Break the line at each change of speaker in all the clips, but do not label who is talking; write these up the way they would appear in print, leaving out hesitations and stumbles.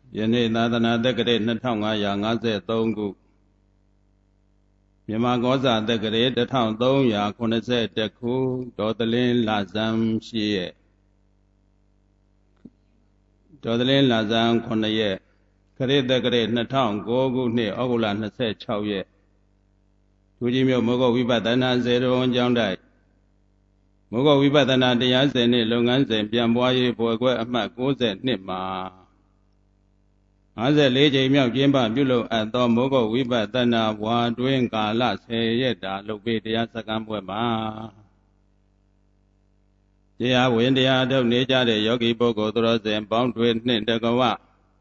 ယနေ့သာသနာတက္ကရာ2553ခုမြန်မာကောဇာတက္ကရာ1381ခုဒေါ်သလင်းလဇန်ရှိရဲ့ဒေါ်သလင်းလဇန်9ရက်ခရစ်တက္ကရာ2009ခုနှစ်ဩဂုတ်လ26ရက်ဒူကြီးမြို့မောဂဝိပဿနာစေတုံကျောင်းတိုက်မောဂဝိပဿနာတရားစင်နှင့်လုပ်ငန်းစဉ်ပြန်ပွားရေးဘွယ်ခွဲအမှတ်92မှာ54ကြိမ်မြောက်ကျင်းပပြုလုပ်အပ်သောမောဂဝိပဿနာဝါတွင်ကာလ10ရက်တာလုပ်ပေးတရားစခန်းပွဲမှာတရားဝင်တရားထုတ်နေကြတဲ့ယောဂီပုဂ္ဂိုလ်သူတော်စင်ပေါင်းတွေနှင့်တကဝ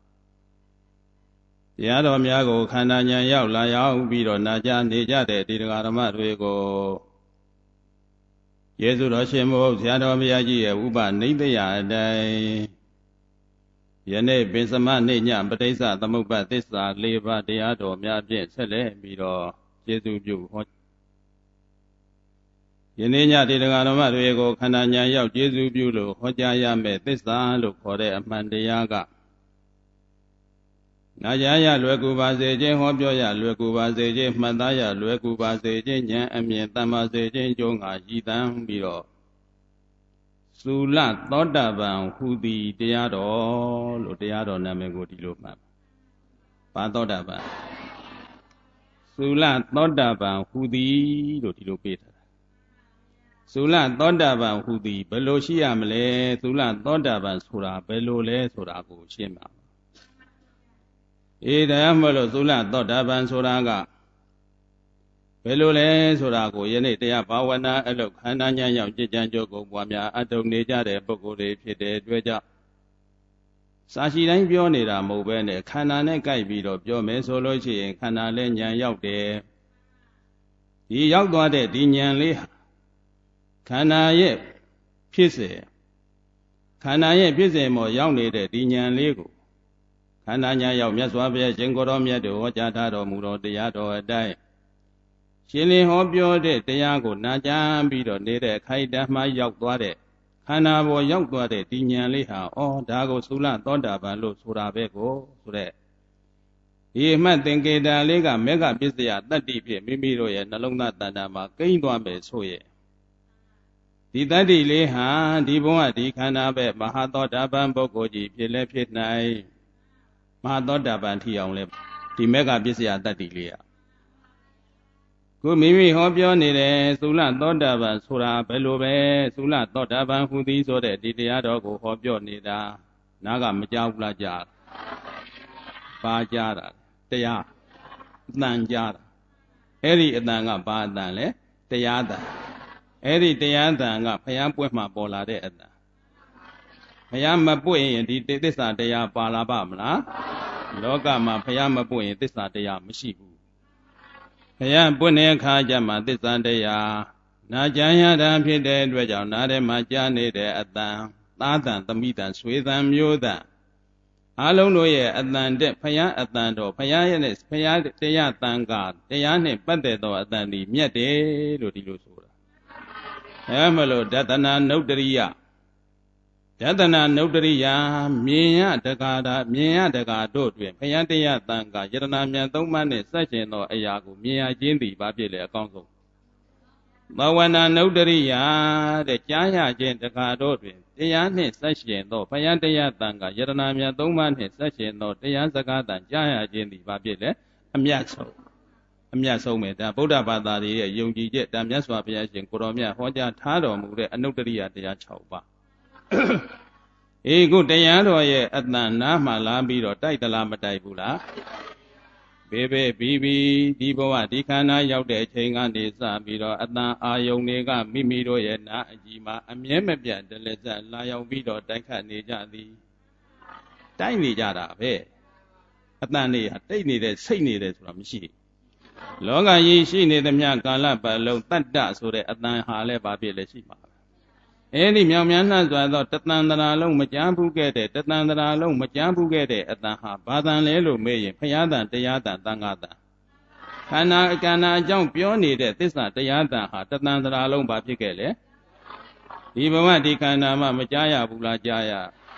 တရားတော်များကိုခန္ဓာဉာဏ်ရောက်လာရောက်ပြီးတော့နာကြားနေကြတဲ့ဒီတရားဓမ္မတွေကိုယေရှုတော်ရှင်မို့ဆရာတော်ဘုရားကြီးရဲ့ဥပနိဒယအတိုင်းယနေ့ပင်စမနေ့ညပဋိစ္စသမုပ္ပါသစ္စာ၄ပါးတရားတော်များဖြင့်ဆက်လက်ပြီးတော့ကျေးဇူးပြုဟောယနေ့ညဒီတရားဓမ္မတွေကိုခန္ဓာဉာဏ်ရောက်ကျေးဇူးပြုလို့ဟောကြားရမယ့်သစ္စာလို့ခေါ်တဲ့အမှန်တရားကနာကြားရလွယ်ကူပါစေခြင်းဟောပြောရလွယ်ကူပါစေခြင်းမှတ်သားရလွယ်ကူပါစေခြင်းဉာဏ်အမြင်တန်ပါစေခြင်းကြုံငါရည်တမ်းပြီးတော့သုလသောတပန်ဟူသည်တရားတော်လို့တရားတော်နာမည်ကိုဒီလိုမှတ်ပါသောတပန်သုလသောတပန်ဟူသည်လို့ဒီလိုပေးထားတာသုလသောတပန်ဟူသည်ဘယ်လိုရှိရမလဲသုလသောတပန်ဆိုတာဘယ်လိုလဲဆိုတာကိုရှင်းပါတရားမလို့သုလသောတပန်ဆိုတာကဘယ်လိုလဲဆိုတာကိုယနေ့တရားဘာဝနာအလုပ်ခန္ဓာဉာဏ်ရောက်ကြည်ကြံကြုတ်ကုန်ပွားများအတုံနေကြတဲ့ပုဂ္ဂိုလ်တွေဖြစ်တဲ့အတွက်ကြောင့်စာရှိတိုင်းပြောနေတာမဟုတ်ပဲနဲ့ခန္ဓာနဲ့ကြိုက်ပြီးတော့ပြောမယ်ဆိုလို့ရှိရင်ခန္ဓာလည်းဉာဏ်ရောက်တယ်ဒီရောက်သွားတဲ့ဒီဉာဏ်လေးခန္ဓာရဲ့ဖြစ်စေခန္ဓာရဲ့ဖြစ်စေမောရောက်နေတဲ့ဒီဉာဏ်လေးကိုခန္ဓာဉာဏ်ရောက်မြတ်စွာဘုရားရှင်ကိုရောမြတ်တို့ဟောကြားထားတော်မူသောတရားတော်အတိုင်းရှင်လင်းဟောပြောတဲ့တရားကိုနာကြားပြီးတော့နေတဲ့အခိုက်အတန့်မှရောက်သွားတဲ့ခန္ဓာပေါ်ရောက်သွားတဲ့ဒီဉာဏ်လေးဟာဒါကိုသုလသောတာပန်လို့ဆိုတာပဲကိုဆိုတဲ့ဒီအမှတ်သင်္ကေတလေးကမေဃပစ္စယတတ္တိဖြင့်မိမိတို့ရဲ့နှလုံးသားတဏ္ဍာမှာကိန်းသွားမယ်ဆိုရဲ့ဒီတတ္တိလေးဟာဒီဘုံကဒီခန္ဓာပဲမဟာသောတာပန်ပုဂ္ဂိုလ်ကြီးဖြစ်လဲဖြစ်နိုင်မဟာသောတာပန်ထီအောင်လဲဒီမေဃပစ္စယတတ္တိလေးခုမိမိဟောပြောနေတဲ့သုလသောတာပန်ဆိုတာဘယ်လိုပဲသုလသောတာပန်ဟူသည်ဆိုတဲ့ဒီတရားတော်ကိုဟောပြောနေတာနားကမကြောက်လားကြားပါကြားတာတရားအတန်ကြားတာအဲ့ဒီအတန်ကဘာအတန်လဲတရားတန်အဲ့ဒီတရားတန်ကဘုရားပွင့်မှပေါ်လာတဲ့အတန်ဘုရားမပွင့်ရင်ဒီသစ္စာတရားပါလာပါမလားလောကမှာဘုရားမပွင့်ရင်သစ္စာတရားမရှိဘူးဘုရားပွင့်တဲ့အခါကျမှသစ္စာတရားနာကြားရတာဖြစ်တဲ့အတွက်ကြောင့်နားထဲမှာကြားနေတဲ့အတန်သားတန်သမီးတန်ဆွေတန်မျိုးတန်အလုံးတို့ရဲ့အတန်တဲ့ဘုရားအတန်တော်ဘုရားရဲ့ဘုရားတရားတန်ကတရားနဲ့ပတ်သက်သောအတန်ဒီမြတ်တယ်လို့ဒီလိုဆိုတာအဲမလို့ဒသနာနုတ္တရိယယတနာနုတ္တရိယာမြင်ရတကားတာမြင်ရတကားတို့တွင်ဘုရားတရားတန်ခါယတနာမြတ်သုံးပါးနှင့်ဆက်ရှင်သောအရာကိုမြင်ရခြင်းသည်ဘာဖြစ်လဲအကောင်းဆုံးဘဝနာနုတ္တရိယာတဲ့ကြားရခြင်းတကားတို့တွင်တရားနှင့်ဆက်ရှင်သောဘုရားတရားတန်ခါယတနာမြတ်သုံးပါးနှင့်ဆက်ရှင်သောတရားစကားတန်ကြားရခြင်းသည်ဘာဖြစ်လဲအမြတ်ဆုံးပဲဒါဗုဒ္ဓဘာသာရဲ့ယုံကြည်ချက်ဒါမြတ်စွာဘုရားရှင်ကိုရောမြတ်ဟောကြားထားတော်မူတဲ့အနုတ္တရိယတရား6ပါးခုတရားတော်ရဲ့အတန်နားမှလာပြီးတော့တိုက်တလားမတိုက်ဘူးလားဘေးဒီဘဝဒီခန္ဓာရောက်တဲ့အချိန်ကနေစပြီးတော့အတန်အာယုန်တွေကမိမိတို့ရဲ့နာအကြည့်မှာအမြဲမပြတ်တလက်ဆက်လာရောက်ပြီးတော့တိုက်ခတ်နေကြသည်တိုက်နေကြတာပဲအတန်တွေဟာတိတ်နေတဲ့စိတ်နေတဲ့ဆိုတာမရှိလောကကြီးရှိနေသမျှကာလပတ်လုံးတတ္တဆိုတဲ့အတန်ဟာလည်းဘာဖြစ်လဲရှိမှာအဲ့ဒီမြောင်များနှံ့စွာသောတသန္တရာလုံးမကြားဘူးခဲ့တဲ့အတန်ဟာဘာတန်လဲလို့မေးရင်ဘုရားတန်တရားတန်သံဃာတန်ခန္ဓာအကြောင်းပြောနေတဲ့သစ္စာတရားတန်ဟာတသန္တရာလုံးဘာဖြစ်ခဲ့လဲဒီဘဝဒီခန္ဓာမှာမကြားရဘူးလားကြားရ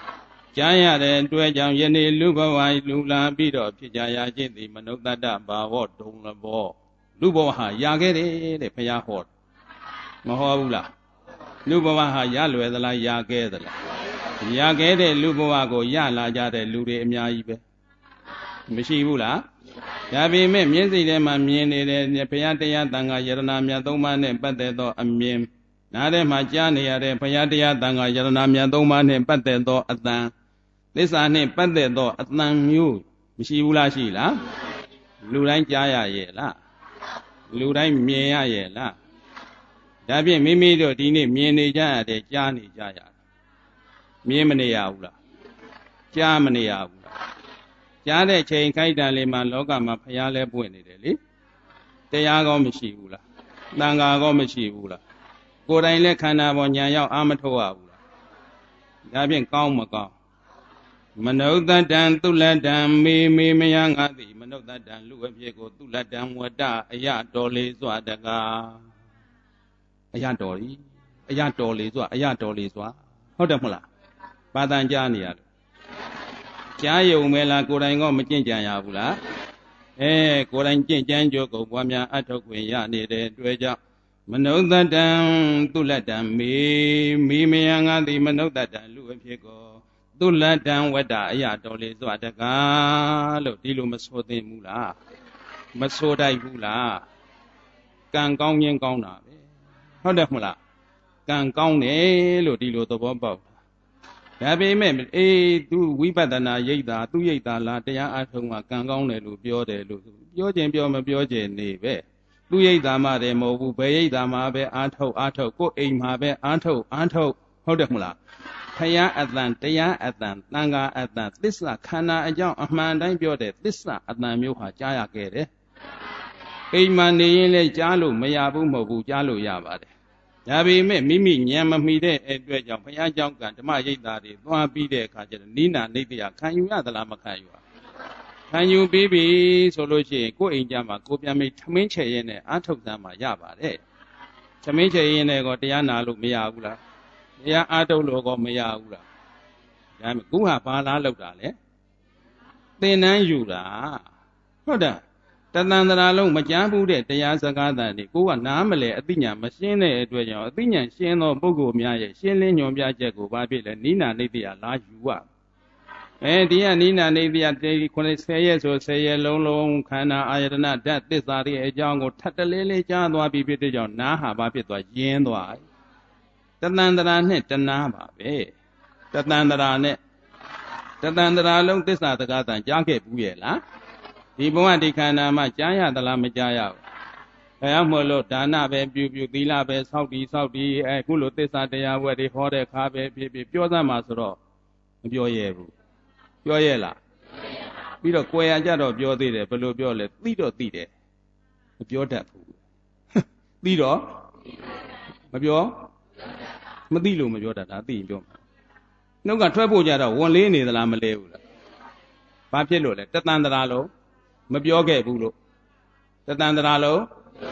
ကြားရတဲ့အတွက်ကြောင့်ယနေ့လူဘဝလူလာပြီးတော့ဖြစ်ကြရခြင်းသည်မနုဿတ္တဘာဝဒုံလဘောလူဘဝဟာရခဲ့တယ်တဲ့ဘုရားဟောမဟောဘူးလားလူဘဝဟာရလွယ်သလားရခဲ့သလားရခဲ့တဲ့လူဘဝကိုရလာကြတဲ့လူတွေအများကြီးပဲမရှိဘူးလားဒါပေမဲ့မျက်စိထဲမှာမြင်နေတဲ့ဘုရားတရားသံဃာယရဏမြတ်သုံးပါးနဲ့ပတ်သက်သောအမြင်နားထဲမှာကြားနေရတဲ့ဘုရားတရားသံဃာယရဏမြတ်သုံးပါးနဲ့ပတ်သက်သောအတန်သစ္စာနဲ့ပတ်သက်သောအတန်မျိုးမရှိဘူးလားရှိလားလူတိုင်းကြားရရဲ့လားလူတိုင်းမြင်ရရဲ့လားဒါဖြင့်မိမိတို့ဒီနေ့မြင်နေကြရတယ်ကြားနေကြရတယ်မြင်မနေရဘူးလားကြားမနေရဘူးလားကြားတဲ့ချိန်ခိုက်တန်လေးမှာလောကမှာဘုရားလဲပွင့်နေတယ်လေတရားကောမရှိဘူးလားသံဃာကောမရှိဘူးလားကိုယ်တိုင်လဲခန္ဓာပေါ်ညာရောက်အာမထုတ်ရဘူးလားဒါဖြင့်ကောင်းမကောင်းမနုဿတံသုလတံမေမေမယငါသည်မနုဿတံလူအဖြစ်ကိုသုလတံဝတ္တအယတော်လေးစွာတကားအယတော်ဤအယတော်လေးစွာအယတော်လေးစွာဟုတ်တယ်မဟုတ်လားပါတန်ကြားနေရလို့ကြားယုံမဲလားကိုယ်တိုင်ကမကျင့်ကြံရဘူးလားကိုယ်တိုင်ကျင့်ကြံကြိုးကုန်ပွားများအထုတ်ခွင့်ရနေတဲ့တွေ့ကြောင့်မနုဿတံသုလတံမေမေမယငါသည်မနုဿတံလူအဖြစ်ကိုသုလတံဝတ္တအယတော်လေးစွာတကားလို့ဒီလိုမဆိုသင့်ဘူးလားမဆိုတိုက်ဘူးလားကံကောင်းခြင်းကောင်းတာပဲဟုတ်တယ်မဟုတ်လားကံကောင်းတယ်လို့ဒီလိုသဘောပေါက်ဒါပေမဲ့သူဝိပဿနာရိပ်သာသူရိပ်သာလားတရားအထုံးကကံကောင်းတယ်လို့ပြောတယ်လို့ပြောခြင်းပြောမပြောခြင်းနေပဲသူရိပ်သာမှတယ်မဟုတ်ဘူးဘယ်ရိပ်သာမှပဲအာထုတ်ကိုယ်အိမ်မှာပဲအာထုတ်ဟုတ်တယ်မဟုတ်လားဖယားအတန်တရားအတန်သံဃာအတန်သစ္စာခန္ဓာအကြောင်းအမှန်တိုင်းပြောတဲ့သစ္စာအတန်မျိုးဟာကြားရခဲ့တယ်အိမ်မှာနေရင်လည်းကြားလို့မရဘူးမဟုတ်ဘူးကြားလို့ရပါတယ်ဒါပေမဲ့မိမိဉာဏ်မမီတဲ့အတွက်ကြောင့်ဘုရားကျောင်းကဓမ္မရိပ်သာတွေသွားပြီးတဲ့အခါကျတော့နိနာနိတ္တယခံယူရသလားမခံယူရခံယူပြီးပြီဆိုလို့ရှိရင်ကိုယ်အိမ်ကြမှာကိုပြန်ပြီးထမင်းချေရင်နဲ့အာထုတ်သမ်းမှာရပါတယ်ထမင်းချေရင်နဲ့ကောတရားနာလို့မရဘူးလားတရားအာထုတ်လို့ကောမရဘူးလားဒါပေမဲ့ခုဟာဘာလားလောက်တာလဲသင်္นานယူတာဟုတ်တယ်တသန္တရာလုံးမကြားဘူးတဲ့တရားစကားတန်တွေကိုကနားမလဲအသိဉာဏ်မရှင်းတဲ့အတွက်ကြောင့်အသိဉာဏ်ရှင်းသောပုဂ္ဂိုလ်များရဲ့ရှင်းလင်းညွှန်ပြချက်ကိုဘာဖြစ်လဲနိနာနိတ္တယလာယူရဒီကနိနာနိတ္တယ90ရက်ဆို10ရက်လုံးခန္ဓာအာယတနာဓာတ်သစ္စာတွေအကြောင်းကိုထပ်တလဲလဲကြားသွားပြီးဖြစ်တဲ့ကြောင့်နားဟာဘာဖြစ်သွားယဉ်သွားတသန္တရာနဲ့တနာပါပဲတသန္တရာနဲ့တသန္တရာလုံးသစ္စာစကားတန်ကြားခဲ့ဘူးရဲ့လားဒီဘဝဒီခန္ဓာမှာကြားရသလားမကြားရဘူး။ဘယ်မှမလို့ဒါနပဲပြုသီလပဲစောင့်တည်အခုလိုသစ္စာတရားဝဲတွေဟောတဲ့ခါပဲဖြစ်ပြောသမှာဆိုတော့မပြောရဘူး။ပြောရလား။ပြီးတော့ကိုယ်ရကြတော့ပြောသေးတယ်ဘယ်လိုပြောလဲသိတော့သိတယ်မပြောတတ်ဘူး။သိတော့မပြောမသိလို့မပြောတတ်တာသိရင်ပြောမှာ။နှုတ်ကထွက်ဖို့ကြတော့ဝန်လေးနေသလားမလဲဘူးလား။ဘာဖြစ်လို့လဲတသန္တရာလုံးမပြောခဲ့ဘူးလို့တသန္တရာလုံး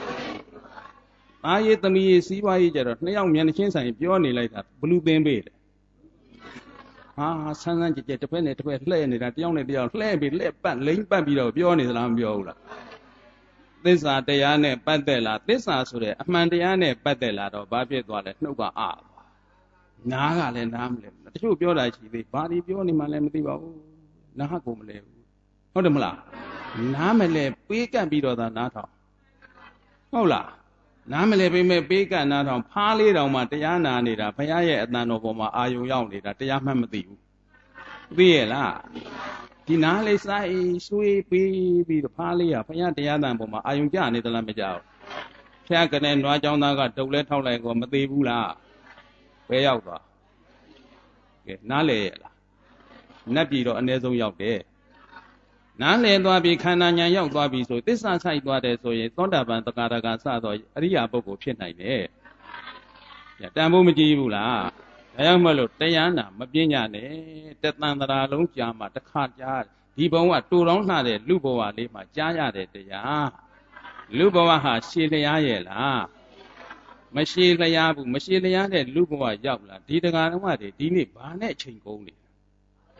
အားရသမီးစီးပွားရေးကြတော့နှစ်ယောက်မျက်နှာချင်းဆိုင်ပြောနေလိုက်တာဘလူသင်ပေးတယ်ဟာဆန်းဆန်းကြက်ကြက်တစ်ဖက်နဲ့တစ်ဖက်လှဲ့နေတာတယောက်နဲ့တယောက်လှဲ့ပြီးလှဲ့ပတ်လိမ့်ပတ်ပြီးတော့ပြောနေသလားမပြောဘူးလားသစ္စာတရားနဲ့ပတ်သက်လားသစ္စာဆိုတဲ့အမှန်တရားနဲ့ပတ်သက်လာတော့ဘာဖြစ်သွားလဲနှုတ်ကနားကလည်းနားမလဲတချို့ပြောတာရှိသေးဘာဒီပြောနေမှလည်းမသိပါဘူးနားကိုမလဲဘူးဟုတ်တယ်မလားနားမလဲပေးကပ်ပြီးတော့သာနားထောင်ဟုတ်လားနားမလဲပေးမဲ့ပေးကပ်နားထောင်ဖားလေးတောင်မှတရားနာနေတာဘုရားရဲ့အတန်တော်ပေါ်မှာအာယုံရောက်နေတာတရားမှတ်မသိဘူးသိရဲ့လားဒီနားလေးစိုက်ဆွေးပေးပြီးတော့ဖားလေးကဘုရားတရားတန်ပေါ်မှာအာယုံကျနေသလားမကြောက်ဖျားကနေနွားကြောင်းသားကတုပ်လဲထောက်လိုက်ကောမသေးဘူးလားဘယ်ရောက်သွားကဲနားလေရဲ့လားနတ်ပြည်တော့အ ਨੇ ဆုံးရောက်တယ်နားလည်သွားပြီခန္ဓာဉာဏ်ရောက်သွားပြီဆိုသစ္စာဆိုင်သွားတယ်ဆိုရင်သောတာပန်သက္ကာရကစသောအရိယာပုဂ္ဂိုလ်ဖြစ်နိုင်တယ်။တန်ဖိုးမကြည့်ဘူးလား။ဒါကြောင့်မလို့တရားနာမပြညာနဲ့တသန္တရာလုံးကြာမှတစ်ခါကြားဒီဘဝတူတောင်းလှတဲ့လူဘဝလေးမှာကြားရတဲ့တရားလူဘဝဟာရှည်လျားရဲ့လားမရှည်လျားဘူးမရှည်လျားတဲ့လူဘဝရောက်လာဒီတရားဓမ္မတွေဒီနေ့ဘာနဲ့ချိန်ကုန်နေ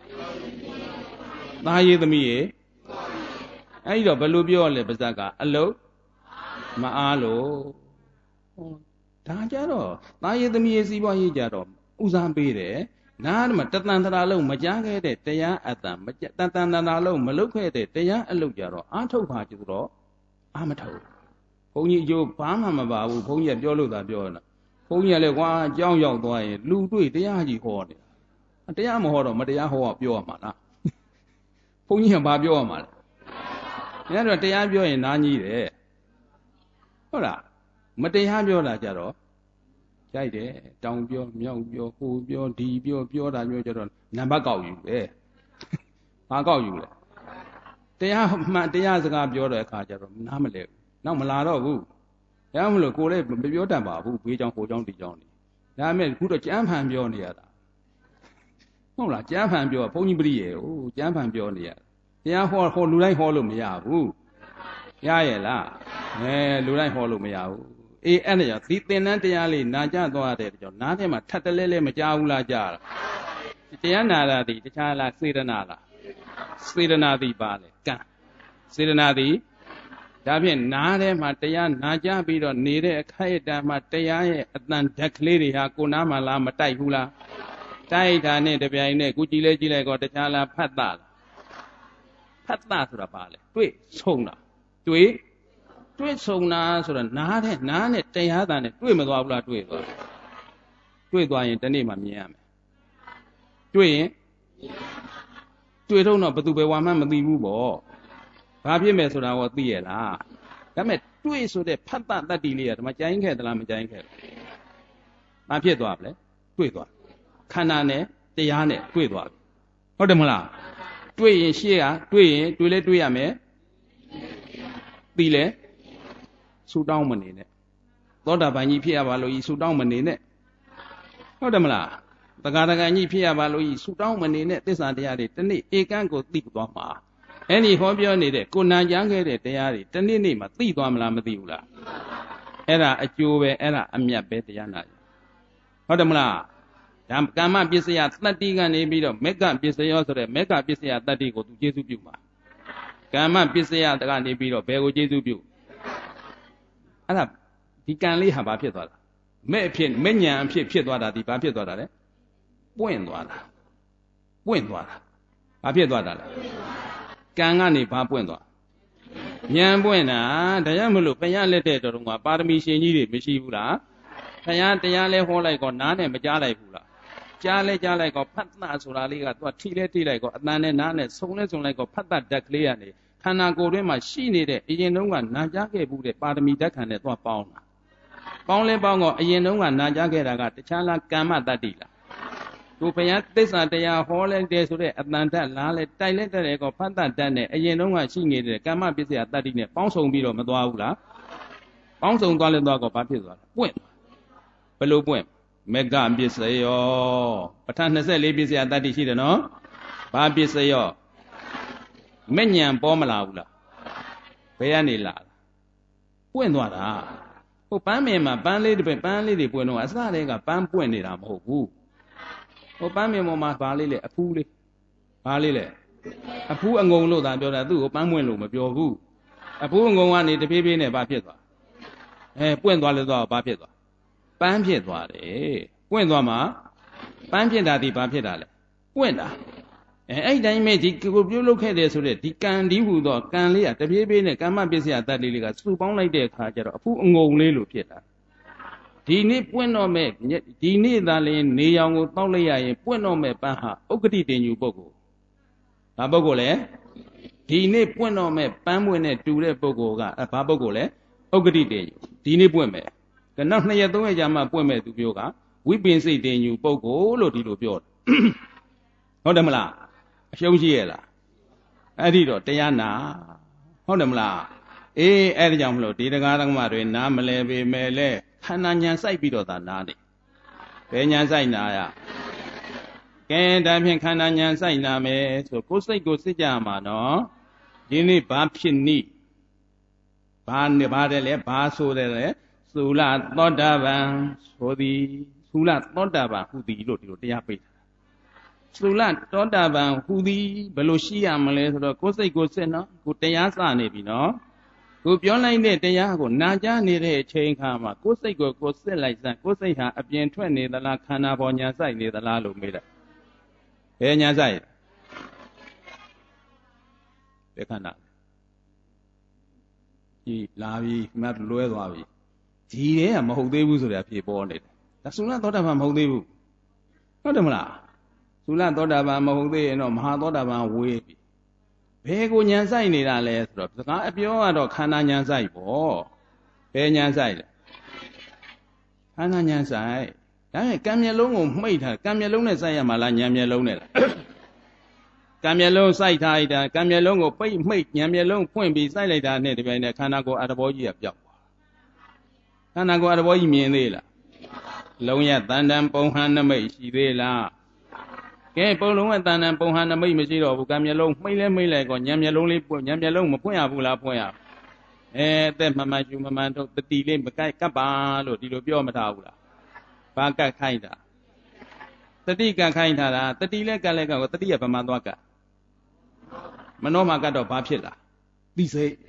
သားရေးသမီးရေအဲ့တော့ဘယ်လိုပြောလဲပါဇက်ကအလုတ်မအားလို့ဒါကြတော့သားရေးသမီးရေးစီးပွားရေးကြတော့ဦးစားပေးတယ်နားမှာတသန်တရာလုံးမကြားခဲ့တဲ့တရားအတန်မတန်တန်တရာလုံးမလုပ်ခဲ့တဲ့တရားအလုပ်ကြတော့အားထုတ်ပါကြတော့အားမထုတ်ဘုန်းကြီးအကျိုးဘာမှမပါဘူးဘုန်းကြီးကပြောလို့သာပြောနေတာဘုန်းကြီးကလည်းကွာအကြောင်းရောက်သွားရင်လူတွေ့တရားကြီးဟောနေတာတရားမဟောတော့မတရားဟောပြောရမှာလားဘုန်းကြီးကဘာပြောရမှာလဲအဲ့တော့တရားပြောရင်နားကြီးတယ်ဟုတ်လားမတရားပြောတာကြတော့ကြိုက်တယ်တောင်ပြောမြောက်ပြောဟိုပြောဒီပြောတာမျိုးကြတော့နံပါတ်ကောက်ယူပဲဘာကောက်ယူလဲတရားမှန်တရားစကားပြောတဲ့အခါကျတော့နားမလဲဘူးနောက်မလာတော့ဘူးဒါမှမလို့ကိုယ်လည်းမပြောတတ်ပါဘူးဘေးကြောင့်ဟိုကြောင့်ဒီကြောင့်နေဒါပေမဲ့ခုတော့ကျမ်းဖန်ပြောနေရတာဟုတ်လားကျမ်းဖန်ပြောဘုန်းကြီးပရိယေဟိုကျမ်းဖန်ပြောနေရတရားဟောလူတိုင်းဟောလို့မရဘူးရရဲ့လားလူတိုင်းဟောလို့မရဘူးအေးအဲ့ဒါကြောင့်ဒီသင်္นานတရားလေးနာကြသွားတဲ့ကြောင့်နားထဲမှာထပ်တလဲလဲမကြားဘူးလားကြားတာတရားနာတာဒီတခြားလားစေတနာလားစေတနာဒီပါလေကံစေတနာဒီဒါဖြင့်နားထဲမှာတရားနာကြပြီးတော့နေတဲ့အခိုက်အတန့်မှာတရားရဲ့အတန်ဓာတ်ကလေးတွေဟာကိုနားမှာလားမတိုက်ဘူးလားတိုက်တာနဲ့တပြိုင်နဲ့ကိုကြည်လဲကြည့်လိုက်တော့တခြားလားဖတ်တာလားဖတ်တာဆိုတာပါလေတွေ့ဆုံးတာတွေ့ဆုံးတာဆိုတော့နားနဲ့တရားတာနဲ့တွေ့မသွားဘူးလားတွေ့သွားရင်ဒီနေ့မှမြင်ရမယ်တွေ့ရင်တွေ့တော့ဘသူပဲဝါမှမသိဘူးပေါ့ဘာဖြစ်မယ်ဆိုတာကိုသိရလားဒါပေမဲ့တွေ့ဆိုတဲ့ဖတ်တတ္တိလေးကဒီမှာကြိုင်းခဲ့သလားမကြိုင်းခဲ့ဘူးဘာဖြစ်သွားပြီလဲတွေ့သွားခန္ဓာနဲ့တရားနဲ့တွေ့သွားပြီဟုတ်တယ်မလားတွေ့ရင်ရှေ့ကတွေ့ရင်တွေ့လဲတွေ့ရမယ်သိလဲဆူတောင်းမနေနဲ့သောတာပန်ကြီးဖြစ်ရပါလို့ဤဆူတောင်းမနေနဲ့ဟုတ်တယ်မလားတက္ကရာကြီးဖြစ်ရပါလို့ဤဆူတောင်းမနေနဲ့သစ္စာတရားတွေတနေ့ဧကံကိုသိသွားမှာအဲ့ဒီဟောပြောနေတဲ့ကိုနာကြားခဲ့တဲ့တရားတွေတနေ့နေ့မှာသိသွားမလားမသိဘူးလားအဲ့ဒါအကျိုးပဲအဲ့ဒါအမြတ်ပဲတရားနာဟုတ်တယ်မလားဒါကမ္မပစ္စယတတ္တိကနေပြီးတော့မေကပစ္စယောဆိုတဲ့မေကပစ္စယတတ္တိကိုသူကျေစုပြုမှာကမ္မပစ္စယတကနေပြီးတော့ဘယ်ကိုကျေစုပြုအဲ့ဒါဒီကံလေးဟာဘာဖြစ်သွားတာမဲ့အဖြစ်မဲ့ညာအဖြစ်သွားတာဒီဘာဖြစ်သွားတာလဲပွင့်သွားတာဘာဖြစ်သွားတာလဲကံကနေဘာပွင့်သွားဉာဏ်ပွင့်တာဒါကြောင့်မလို့ဘုရားလက်တဲ့တော်ကပါရမီရှင်ကြီးတွေမရှိဘူးလားဘုရားတရားလဲဟောလိုက်ကောနားနဲ့မကြားလိုက်ဘူးလားကြားလဲကြားလိုက်ကောဖတ်တာဆိုတာလေးကသူကထိလဲထိလိုက်ကောအတန်နဲ့နားနဲ့ဆုံလဲဆုံလိုက်ကောဖတ်တာဓာတ်ကလေးကနေခန္ဓာကိုယ်တွင်းမှာရှိနေတဲ့အရင်တုန်းကနာကြားခဲ့ဘူးတဲ့ပါရမီဓာတ်ခံနဲ့သွားပေါင်းတာပေါင်းလဲပေါင်းကောအရင်တုန်းကနာကြားခဲ့တာကတခြားလားကမ္မတတ္တိလားကိုဘုရားသစ္စာတရားဟောလိုက်တယ်ဆိုတဲ့အတန်ဓာတ်လားလဲတိုက်လဲတဲ့ကောဖတ်တာဓာတ်နဲ့အရင်တုန်းကရှိနေတဲ့ကမ္မပစ္စယတတ္တိနဲ့ပေါင်းစုံပြီးတော့မသွားဘူးလားပေါင်းစုံသွားလဲသွားကောဘာဖြစ်သွားလဲပွင့်ဘယ်လိုပွင့်မေကပစ္စယောပဋ္ဌာန်း24ပစ္စယတတ္တိရှိတယ်နော်ဘာပစ္စယောမဲ့ညံပေါ်မလာဘူးလားဘယ်ကနေလာပွင့်သွားတာဟိုပန်းမင်မှာပန်းလေးတွေပွင့်တော့အစတည်းကပန်းပွင့်နေတာမဟုတ်ဘူးဟိုပန်းမင်ပေါ်မှာဘာလေးလဲအဖူးလေးဘာလေးလဲအဖူးအငုံလို့သာပြောတာသူ့ကိုပန်းပွင့်လို့မပြောဘူးအဖူးအငုံကနေတဖြည်းဖြည်းနဲ့ဘာဖြစ်သွားပွင့်သွားလဲသွားဘာဖြစ်သွားပန်းဖြစ်သွားတယ်ပွင့်သွားမှာပန်းဖြစ်တာဒီဘာဖြစ်တာလဲပွင့်တာအဲ့တိုင်းမဲ့ဒီကိုပြုတ်လုခဲ့တယ်ဆိုတဲ့ဒီကံဒီဟူသောကံလေးကတပြေးပြေးနဲ့ကမ္မပစ္စယတတ္တိလေးကစုပေါင်းလိုက်တဲ့အခါကျတော့အဖူးအငုံလေးလို့ဖြစ်တာဒီနေ့ပွင့်တော့မဲ့ဒီနေ့သာလျှင်နေရောင်ကိုတောက်လိုက်ရရင်ပွင့်တော့မဲ့ပန်းဟာဥက္ကဋိတင်ညူပုဂ္ဂိုလ်ဘာပုဂ္ဂိုလ်လဲဒီနေ့ပွင့်တော့မဲ့ပန်းပွင့်နဲ့တူတဲ့ပုဂ္ဂိုလ်ကဘာပုဂ္ဂိုလ်လဲဥက္ကဋိတင်ညူဒီနေ့ပွင့်မဲ့ကနောက်2ရက်3ရက်ကြာမှပွင့်မဲ့သူပြောကဝိပင်စိတ်တင်ညူပုဂ္ဂိုလ်လို့ဒီလိုပြောတယ်ဟုတ်တယ်မလားအရှုံးရှိရဲ့လားအဲ့ဒီတော့တရားနာဟုတ်တယ်မလားအေးအဲ့ဒါကြောင့်မလို့ဒီတရားဓမ္မတွေနားမလဲပေမဲ့လဲခန္ဓာညာစိုက်ပြီးတော့သာနာတယ်ဘယ်ညာစိုက်နာရကဲဒါဖြင့်ခန္ဓာညာစိုက်နာမယ်ဆိုကိုယ်စိတ်ကိုစစ်ကြမှာနော်ဒီနေ့ဘာဖြစ်နိဘာတယ်လဲဘာဆိုတယ်လဲသုလသောတာပန်ဆိုသည်သုလသောတာပန်ဟူသည်လို့ဒီလိုတရားပိတ်သုလသောတာပန်ဟူသည်ဘယ်လိုရှိရမလဲဆိုတော့ကိုယ်စိတ်ကိုယ်စစ်နော်ကိုတရားစနေပြီနော်ကိုပြောလိုက်တဲ့တရားကိုနာကြားနေတဲ့အချိန်ခါမှာကိုယ်စိတ်ကိုကိုယ်စစ်လိုက်စမ်းကိုယ်စိတ်ဟာအပြင်ထွက်နေသလားခန္ဓာပေါ်ညာဆိုင်နေသလားလို့မေးလိုက်ဘယ်ညာဆိုင်ဘယ်ခန္ဓာကြည်လာပြီမှတ်လွဲသွားပြီဒီတဲ့ကမဟုတ်သေးဘူးဆိုတာဖြေပေါ်နေတယ်ဒါသုလသောတာပန်မဟုတ်သေးဘူးဟုတ်တယ်မလားသုလသောတာပန်မဟုတ်သေးရင်တော့မဟာသောတာပန်ဝေးပြီဘယ်ကိုညာဆိုင်နေတာလဲဆိုတော့စကားအပြောကတော့ခန္ဓာညာဆိုင်ပေါ့ဘယ်ညာဆိုင်လဲခန္ဓာညာဆိုင်ဒါပေမဲ့ကံမျက်လုံးကိုမှိတ်ထားကံမျက်လုံးနဲ့စိုက်ရမှာလားညာမျက်လုံးနဲ့လားကံမျက်လုံးစိုက်ထားလိုက်တာကံမျက်လုံးကိုပိတ်မှိတ်ညာမျက်လုံးဖွင့်ပြီးစိုက်လိုက်တာနဲ့ဒီပိုင်းနဲ့ခန္ဓာကိုယ်အတဘောကြီးကပျောက်သွားခန္ဓာကိုယ်အတဘောကြီးမြင်သေးလားလုံးရတန်တန်ပုံဟန်နမိတ်ရှိသေးလားကဲပုံလုံးရဲ့တန်တန်ပုံဟန်နမိတ်မရှိတော့ဘူးကံမျက်လုံးမှိတ်လဲမှိတ်လိုက်ကောညာမျက်လုံးလေးပွင့်ညာမျက်လုံးမပွင့်ရဘူးလားပွင့်ရအသက်မှန်မှန်ရှူမှန်မှန်တော့တတိလေးမကိုက်ကပ်ပါလို့ဒီလိုပြောမထားဘူးလားဘာကတ်ခိုင်းတာတတိကတ်ခိုင်းထားတာတတိလဲကတ်လဲကတ်ကိုတတိကဗမာသွားကတ်မနောမှာကတ်တော့ဘာဖြစ်လားသိစိတ်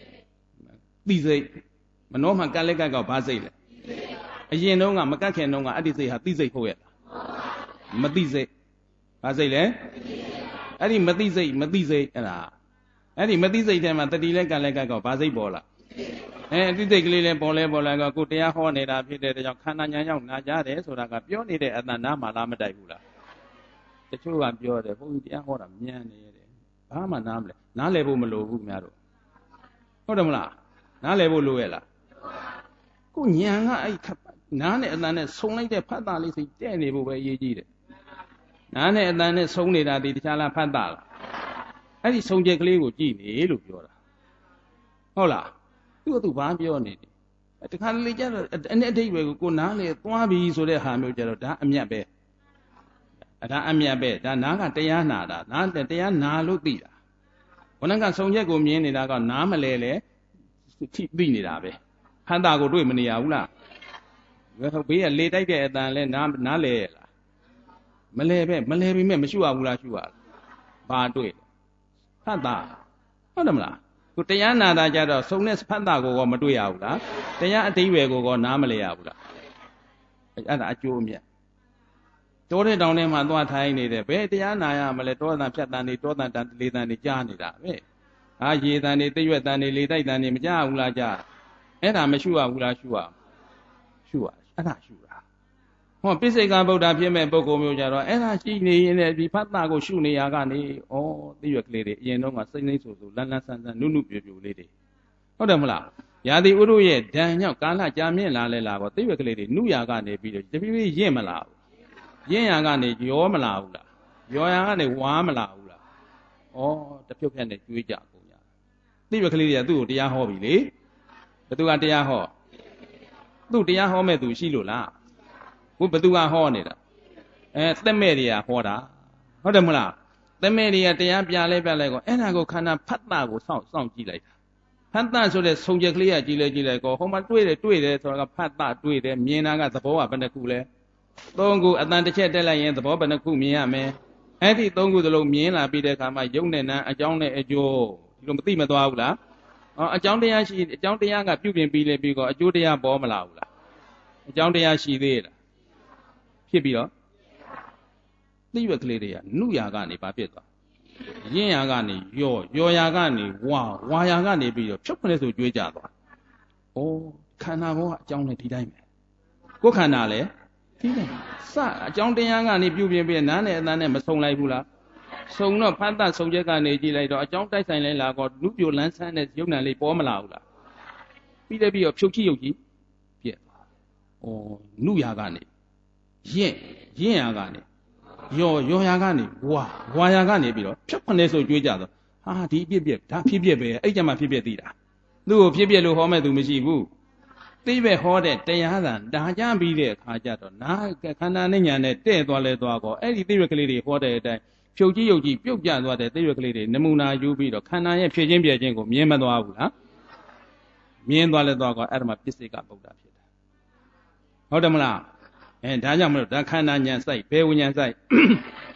မနောမှာကတ်လဲကတ်ကောဘာစိတ်လဲအရင်တုန်းကမကတ်ခင်တုန်းကအတ္တိစိတ်ဟာသိစိတ်ဟုတ်ရဲ့လားမသိစိတ်ဘာစိတ်လဲအဲ့ဒီမသိစိတ်အဲ့ဒါအဲ့ဒီမသိစိတ်ထဲမှာတတိလဲကတ်လဲကတ်ကောဘာစိတ်ပေါ်လားအတိစိတ်ကလေးလဲပေါ်လဲကောကိုတရားဟောနေတာဖြစ်တဲ့ကြောင့်ခန္ဓာညာရောက်နာကြတယ်ဆိုတာကပြောနေတဲ့အတ္တနာမှာလားမတိုက်ဘူးလားတချို့ကပြောတယ်ဘုန်းကြီးတရားဟောတာမြန်နေတယ်ဘာမှနားမလဲနားလဲဖို့မလိုဘူးများတို့ဟုတ်တယ်မလားနားလဲဖို့လိုရဲ့လားကိုညာကအဲ့နားနဲ့အတန်နဲ့ဆုံလိုက်တဲ့ဖတ်တာလေးစိတ်တဲ့နေဖို့ပဲအရေးကြီးတယ်နားနဲ့အတန်နဲ့ဆုံနေတာဒီတခြားလားဖတ်တာလားအဲ့ဒီဆုံချက်ကလေးကိုကြည့်နေလို့ပြောတာဟုတ်လားသူဘာပြောနေတယ်တခါလေကျတော့အနဲ့အဓိပ္ပာယ်ကိုနားလေသွားပြီဆိုတဲ့ဟာမျိုးကျတော့ဒါအမြတ်ပဲဒါအမြတ်ပဲဒါနားကတရားနာတာနားတရားနာလို့သိတာဘုန်းကဆုံချက်ကိုမြင်နေတာကနားမလဲလေသိနေတာပဲဖန်တာကိုတွေ့မနေရဘူးလားဘေးကလေတိုက်တဲ့အတန်လဲနားလဲရလားမလဲပဲမလဲပြီမဲ့မရှုရဘူးလားရှုရလားဘာတွေ့ဖတ်တာဟုတ်တယ်မလားကိုတရားနာတာကြတော့စုံနဲ့ဖတ်တာကိုမတွေ့ရဘူးလားတရားအတိပ္ပယ်ကိုနားမလဲရဘူးလားအဲ့ဒါအကျိုးအမြတ်တောတဲ့တောင်ထဲမှာသွားထိုင်နေတယ်ဘယ်တရားနာရမလဲတောတန်ဖြတ်တန်နေတောတန်လေတန်နေကြားနေတာပဲရေတန်နေသိရွက်တန်နေလေတိုက်တန်နေမကြားဘူးလားကြားအဲ့ဒါမရှုရဘူးလားရှုရအဲ့ဒါရှုတာဟောပိစိကဗုဒ္ဓဖြစ်မဲ့ပုဂ္ဂိုလ်မျိုးကြတော့အဲ့ဒါရှိနေရင်လည်းဒီဖတ်တာကိုရှုနေရကနေသိရွက်ကလေးတွေအရင်တော့ကစိမ့်စိမ့်ဆူဆူလန်းလန်းဆန်းဆန်းနုနုပြပြလေးတွေဟုတ်တယ်မလားယာတိဥရုရဲ့ဓာန်ကြောင့်ကာလကြာမြင့်လာလဲလာတော့သိရွက်ကလေးတွေနုရာကနေပြီးတော့တဖြည်းဖြည်းရင့်မလာဘူးရင့်ရာကနေရောမလာဘူးလားရောရာကနေဝါမလာဘူးလားတဖြုတ်ဖြတ်နဲ့ကျွေးကြကုန်ကြသိရွက်ကလေးတွေကသူ့ကိုတရားဟောပြီလေဘသူကတရားဟောသူ့တရားဟောမဲ့သူရှိလို့လားဘသူကဟောနေတာသက်မဲ့တွေကဟောတာဟုတ်တယ်မလားသက်မဲ့တွေကတရားပြလဲကောအဲ့ဒါကိုခန္ဓာဖတ်တာကိုစောင့်ကြည့်လိုက်တာဖတ်တာဆိုတဲ့ဆုံချက်ကလေးကကြည့်လဲကောဟိုမှာတွေ့တယ်ဆိုတာကဖတ်တာတွေ့တယ်မြင်တာကသဘောကဘယ်နှခုလဲသုံးခုအတန်တစ်ချက်တက်လိုက်ရင်သဘောဘယ်နှခုမြင်ရမယ်အဲ့ဒီသုံးခုသလုံးမြင်လာပြီးတဲ့အခါမှာယုံနဲ့နာအကြောင်းနဲ့အကျိုးဒီလိုမသိမသွားဘူးလားအကြောင်းတရားရှိအကြောင်းတရားကပြုပြင်ပြီးလဲပြီးကောအကျိုးတရားပေါ်မလာဘူးလားအကြောင်းတရားရှိသေးလားဖြစ်ပြီးတော့သိရွက်ကလေးတွေကနုရာကနေဘာဖြစ်သွားရင်းရာကနေရောရာကနေဝါရာကနေပြီးတော့ဖြုတ်ခနဲ့ဆိုကျွေးကြသွားခန္ဓာဘောကအကြောင်းနဲ့ဒီတိုင်းပဲကိုယ်ခန္ဓာလည်းဒီတိုင်းအကြောင်းတရားကနေပြုပြင်ပြီးနားနဲ့အသံနဲ့မဆုံလိုက်ဘူးလားဆုံတော့ဖတ်တဆုံချက်ကနေကြည့်လိုက်တော့အကြောင်းတိုက်ဆိုင်လိုက်လာတော့နုပြိုလန်းဆန်းတဲ့ရုပ်နာလေးပေါ်မလာဘူးလားပြီးတော့ဖြုတ်ကြည့်ရုပ်ကြီးပြက်နုရာကနေရင့်ရာကနေရောရာကနေဝါရာကနေပြီးတော့ဖြုတ်ခနဲ့ဆိုကျွေးကြတော့ဒီအပြက်ဒါဖြစ်ပြက်ပဲအဲ့ကြမှာဖြစ်ပြက်သိတာသူ့ကိုဖြစ်ပြက်လို့ဟောမဲ့သူမရှိဘူးသိပဲဟောတဲ့တရားသာဒါကြပြီးတဲ့အခါကျတော့နာခန္ဓာနဲ့ညာနဲ့တဲ့သွားလဲသွားကောအဲ့ဒီသိရွက်ကလေးတွေဟောတဲ့အတိုင်းဖြုတ်ကြည့်ရုပ်ကြီးပြုတ်ကျသွားတဲ့သိရွက်ကလေးတွေနမူနာယူပြီးတော့ခန္ဓာရဲ့ဖြစ်ချင်းပြည့်ချင်းကိုမြင်မသွားဘူးလားမြင်သွားလဲသွားကောအဲ့ဒါမှပစ္စေကဗုဒ္ဓဖြစ်တယ်ဟုတ်တယ်မလားဒါကြောင့်မလို့ဒါခန္ဓာဉာဏ်စိုက်ဘယ်ဝိညာဉ်စိုက်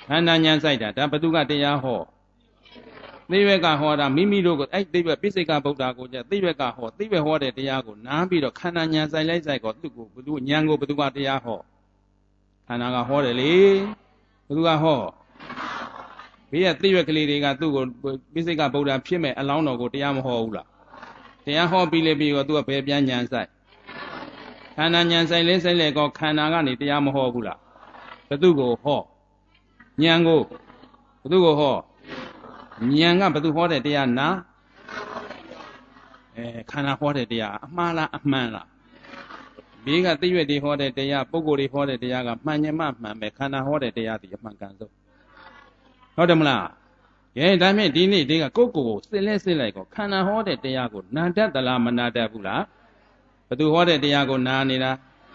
ခန္ဓာဉာဏ်ဆိုင်တာဒါဘသူကတရားဟောသိဝက်ကဟောတာမိမိတို့ကိုအဲ့သိဝက်ပိစိကဗုဒ္ဓကိုကြသိဝက်ကဟောသိဝက်ဟောတဲ့တရားကိုနားပြီးတော့ခန္ဓာဉာဏ်ဆိုင်လိုက်ဆိုင်ကိုသူ့ကိုဘသူဉာဏ်ကိုဘသူကတရားဟောခန္ဓာကဟောတယ်လေဘသူကဟောဘေးကသိဝက်ကလေးတွေကသူ့ကိုပိစိကဗုဒ္ဓဖြစ်မဲ့အလောင်းတော်ကိုတရားမဟောဘူးလားတရားဟောပြီးလေပြီးတော့သူကဘယ်ပြန်ဉာဏ်ဆိုင်ခန္ဓာဉာဏ်ဆိုင်လဲဆိုင်လဲကောခန္ဓာကနေတရားမဟောဘူးလားဘသူကိုဟောဉာဏ်ကိုဘသူကိုဟောဉာဏ်ကဘသူဟောတဲ့တရားနာခန္ဓာဟောတဲ့တရားအမှားလားအမှန်လားဘေးကသိရွက်တွေဟောတဲ့တရားပုဂ္ဂိုလ်တွေဟောတဲ့တရားကမှန်ညမမှန်ပဲခန္ဓာဟောတဲ့တရားဒီအမှန်ကန်ဆုံးဟုတ်တယ်မလားကဲဒါဖြင့်ဒီနေ့ဒီကကိုယ့်ကိုယ်စစ်လဲစစ်လိုက်ကောခန္ဓာဟောတဲ့တရားကိုနာတတ်သလားမနာတတ်ဘူးလားဘသူဟောတဲ့တရားကိုနာနေတာ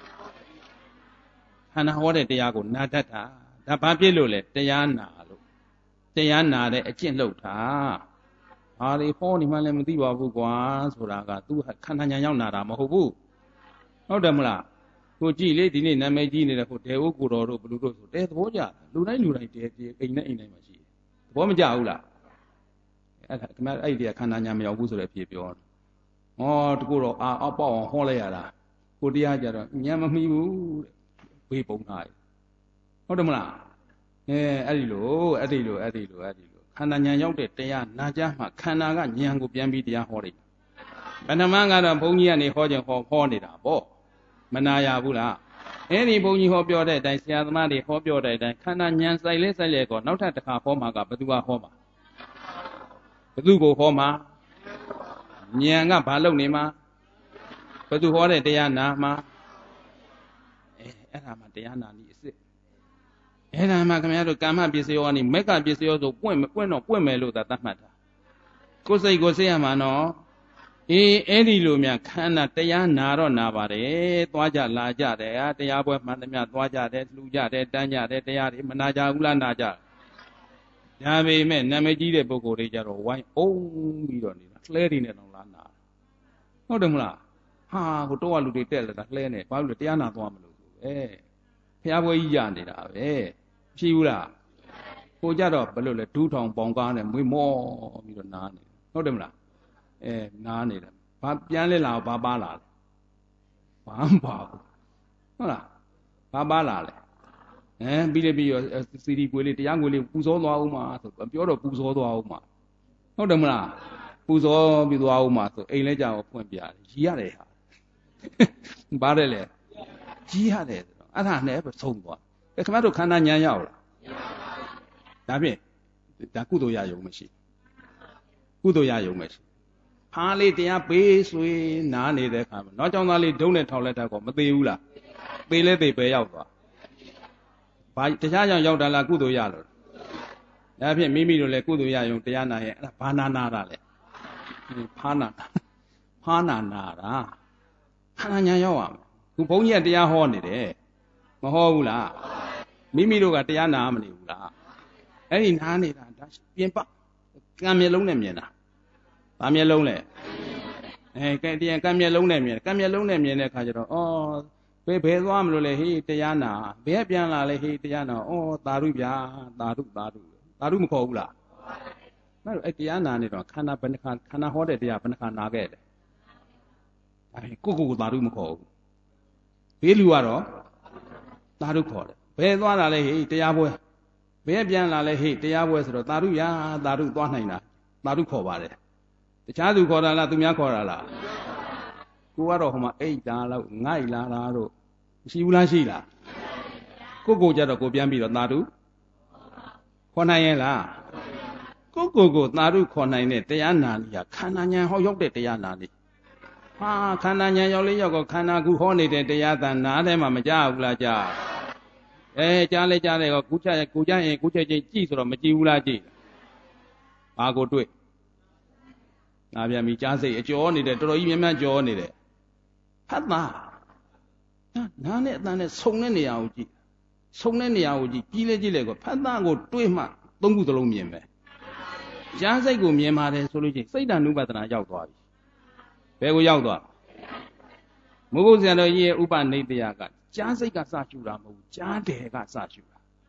ခန္ဓာဟောတဲ့တရားကိုနာတတ်တာဒါဘာဖြစ်လို့လဲတရားနာလို့တရားနာတဲ့အကျင့်လုပ်တာဘာတွေဟောနေမှလည်းမသိပါဘူးကွာဆိုတာကသူခန္ဓာဉာဏ်ရောက်နာတာမဟုတ်ဘူးဟုတ်တယ်မလားကိုကြည့်လေဒီနေ့နာမည်ကြီးနေတဲ့ကိုဒေဝကိုတော်တို့ဘလူတို့ဆိုတဲသဘောကြလူတိုင်းတဲအိမ်နဲ့အိမ်တိုင်းမှာရှိတယ်သဘောမကြဘူးလားအဲ့ဒါခင်ဗျအဲ့ဒီခန္ဓာဉာဏ်မရောက်ဘူးဆိုတဲ့အဖြစ်ပြောဟောတကူတော့အောက်ပေါက်အောင်ဟောလိုက်ရတာကိုတရားကြတော့ဉာဏ်မမီဘူးဘေးပုံသားဟုတ်တယ်မလားအဲ့ဒီလိုခန္ဓာဉာဏ်ရောက်တဲ့တရားနာကြမှာခန္ဓာကဉာဏ်ကိုပြန်ပြီးတရားဟောလိုက်ဗန္ဓမကတော့ဘုန်းကြီးကနေဟောခြင်းဟောနေတာပေါ့မနာရဘူးလားအဲ့ဒီဘုန်းကြီးဟောပြောတဲ့အတိုင်းဆရာသမားတွေဟောပြောတဲ့အတိုင်းခန္ဓာဉာဏ်ဆိုင်လဲကောနောက်ထပ်တစ်ခါဟောမှာကဘသူကဟောမှာဘသူကိုဟောမှာဉာဏ်ကဘာလုပ်နေမှာဘသူဟောတဲ့တရားနာမှာအဲ့ဒါမှတရားနာနည်းအစ်စ်အဲ့ဒါမှခင်ဗျားတို့ကာမပစ္စယောကနေမက်ကပစ္စယောဆိုပွင့်မယ်လို့သာသတ်မှတ်တာကိုယ်စိတ်ကိုစိတ်ရမှာနော်အဲ့ဒီလိုများခန္ဓာတရားနာတော့နာပါတယ်သွားကြလာကြတယ်ဟာတရားပွဲမှန်သမျှသွားကြတယ်လှူကြတယ်တန်းကြတယ်တရားတွေမနာကြဘူးလားနာကြဒါပေမဲ့နာမည်ကြီးတဲ့ပုဂ္ဂိုလ်တွေကြတော့ဝိုင်းအုံးပြီးတော့နေတာလှဲတွေနဲ့တော့လာနာဟုတ်တယ်မလားဟာဟိုတော့လူတွေတက်လာတာလှဲနေဘာလို့လဲတရားနာသွားမလို့ဘုရားပွဲကြီးရနေတာပဲရှိဘူးလားကိုကြတော့ဘယ်လိုလဲဒူးထောင်ပေါင်ကားနဲ့မွေးမောပြီးတော့နားနေဟုတ်တယ်မလားနားနေတယ်ဘာပြန်လဲလာဘာပါလာလဲဘာမပါဘူးဟုတ်လားဘာပါလာလဲပြီးရောစီဒီကွေလေးတရားကွေလေးပူဇော်သွားအောင်မှာဆိုပြောတော့ပူဇော်သွားအောင်မှာဟုတ်တယ်မလားပူဇော်ပြီးသွားအောင်မှာဆိုအိမ်လဲကြောက်ဖွင့်ပြတယ်ရီးရတယ်ဟာဘာလဲလဲကြီးရတယ်ဆိုတော့အဲ့ဒါနဲ့ပဲဆုံးသွားခင်ဗျားတို့ခန္ဓာဉာဏ်ရောက်လားဒါဖြင့်ဒါကုသိုလ်ရယုံမရှိကုသိုလ်ရယုံမရှိဖားလေးတရားပေးဆွေးနားနေတဲ့အခါမှာနောက်ကြောင့်သားလေးဒုံးနဲ့ထောက်လက်တတ်ကောမသေးဘူးလားသေလဲသေပဲရောက်သွားဘာတရားကြောင့်ရောက်တာလားကုသိုလ်ရလို့ဒါဖြင့်မိမိတို့လည်းကုသိုလ်ရယုံတရားနာရဲ့အဲ့ဒါဘာနာနာတာလဲဖားနာတာခန္ဓာဉာဏ်ရောက်ရမယ်ခုဘုန်းကြီးကတရားဟောနေတယ်မဟောဘူးလားမိမိတို့ကတရားနာမနေဘူးလားအဲ့ဒီနားနေတာဒါပြင်ပကံမျက်လုံးနဲ့မြင်တာဘာမျက်လုံးလဲကဲတရားကံမျက်လုံးနဲ့မြင်ကံမျက်လုံးနဲ့မြင်တဲ့အခါကျတော့ဘယ်သွားမလို့လဲဟေးတရားနာဘယ်ပြန်လာလဲဟေးတရားနာသာဓုဗျာသာဓုမခေါ်ဘူးလားအဲ့တော့အဲ့တရားနာနေတော့ခန္ဓာဘယ်နှခါခန္ဓာဟောတဲ့တရားဘယ်နှခါနာခဲ့တယ်အဲ့ကိုသာဓုမခေါ်ဘူးဘေးလူကတော့သာဓုခေါ်တယ်ဘယ်သွားလာလဲဟေးတရားပွဲဘယ်ပြန်လာလဲဟေးတရားပွဲဆိုတော့သာဓုဗျာသာဓုသွားနိုင်တာသာဓုခေါ်ပါတယ်တခြားသူခေါ်တာလားသူများခေါ်တာလားကိုကတော့ဟိုမှာအိတ်တာလို့ငိုက်လာတာတို့မရှိဘူးလားရှိလားကိုကြတော့ကိုပြန်ပြီးတော့သာဓုခေါ်နိုင်ရဲ့လားကိုသာဓုခေါ်နိုင်တဲ့တရားနာလိခန္ဓာဉာဏ်ဟောရောက်တဲ့တရားနာလိဟာခန္ဓာဉာဏ်ရောက်လေးရောက်တော့ခန္ဓာကူဟောနေတဲ့တရားသံနားထဲမှာမကြဘူးလားကြားကြားလဲကြားတယ်ကောကူချက်ရင်ကူချက်ချင်းကြည့်ဆိုတော့မကြည့်ဘူးလားကြည့်ဘာကိုတွေ့နာပြန်ပြီကြားစိတ်အကျော်နေတယ်တော်တော်ကြီးမြတ်ကြောနေတယ်ဖတ်တာနားနဲ့အတန်နဲ့ဆုံတဲ့နေရာကိုကြည့်ကြီးလဲကောဖတ်တာကိုတွေးမှသုံးခုသလုံးမြင်ပဲကြားစိတ်ကိုမြင်ပါတယ်ဆိုလို့ချင်းစိတ်တ ानु ပဒနာရောက်သွားပြီဘယ်ကိုရောက်သွားမိုးကုတ်ဆရာတော်ကြီးရဲ့ဥပနိဒေယကကြားစိတ်ကစရှုတာမဟုတ်ဘူးကြားတယ်ကစရှုတာ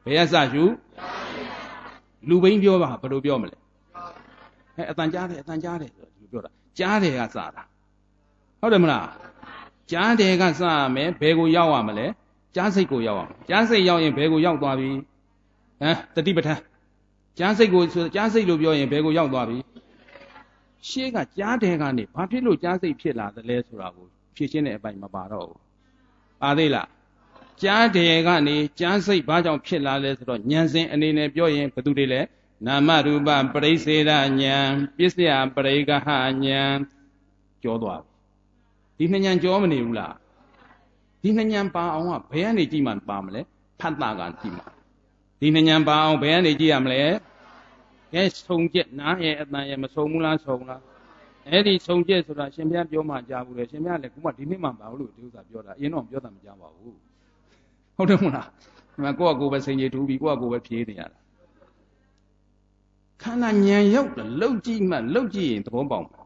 ဘယ်ကစရှုလူဘိန်းပြောပါဘယ်လိုပြောမလဲအတန်ကြားတယ်အတန်ကြားတယ်ဆိုလို့ပြောတာကြားတယ်ကစတာဟုတ်တယ်မလားကြားတယ်ကစရမယ်ဘယ်ကိုရောက်ရမလဲကြားစိတ်ကိုရောက်ရမယ်ကြားစိတ်ရောက်ရင်ဘယ်ကိုရောက်သွားပြီတတိပဋ္ဌာန်ကြားစိတ်ကိုဆိုကြားစိတ်လို့ပြောရင်ဘယ်ကိုရောက်သွားပြီရှေ့ကကြားတယ်ကနေဘာဖြစ်လို့ကြားစိတ်ဖြစ်လာသလဲဆိုတာကိုဖြည့်ရှင်းတဲ့အပိုင်းမပါတော့ဘူးပါသေးလားကြားတယ်ကနေကြားစိတ်ဘာကြောင့်ဖြစ်လာလဲဆိုတော့ဉာဏ်စဉ်အနေနဲ့ပြောရင်ဘယ်သူတွေလဲနာမရူပပရိစ္ဆေဒဉာဏ်ပစ္စယပရိက္ခဉာဏ်ကျော်သွားပြီဒီနှစ်ဉာဏ်ကျော်မနေဘူးလားဒီနှစ်ဉာဏ်ပါအောင်ကဘယ်ကနေကြည့်မှပါမလဲဖတ်တာကကြည့်မှဒီနှစ်ဉာဏ်ပါအောင်ဘယ်ကနေကြည့်ရမလဲကဲဆုံချက်နားရဲ့အတန်ရဲ့မဆုံဘူးလားဆုံလားအဲ့ဒီဆုံချက်ဆိုတာရှင်ဘုရားပြောမှကြားဘူးလေရှင်ဘုရားလည်းခုမှဒီနေ့မှပါဘူးလို့ဒီဥစ္စာပြောတာအရင်တော့ပြောတာမကြားပါဘူးဟုတ်တယ်မဟုတ်လားဒီမှာကိုယ့်အကိုပဲစိန်ကြီးထူပြီးကိုယ့်အကိုပဲဖြေးနေရတာခန္ဓာဉာဏ်ရောက်တယ်လှုပ်ကြည့်မှလှုပ်ကြည့်ရင်သဘောပေါက်မှာ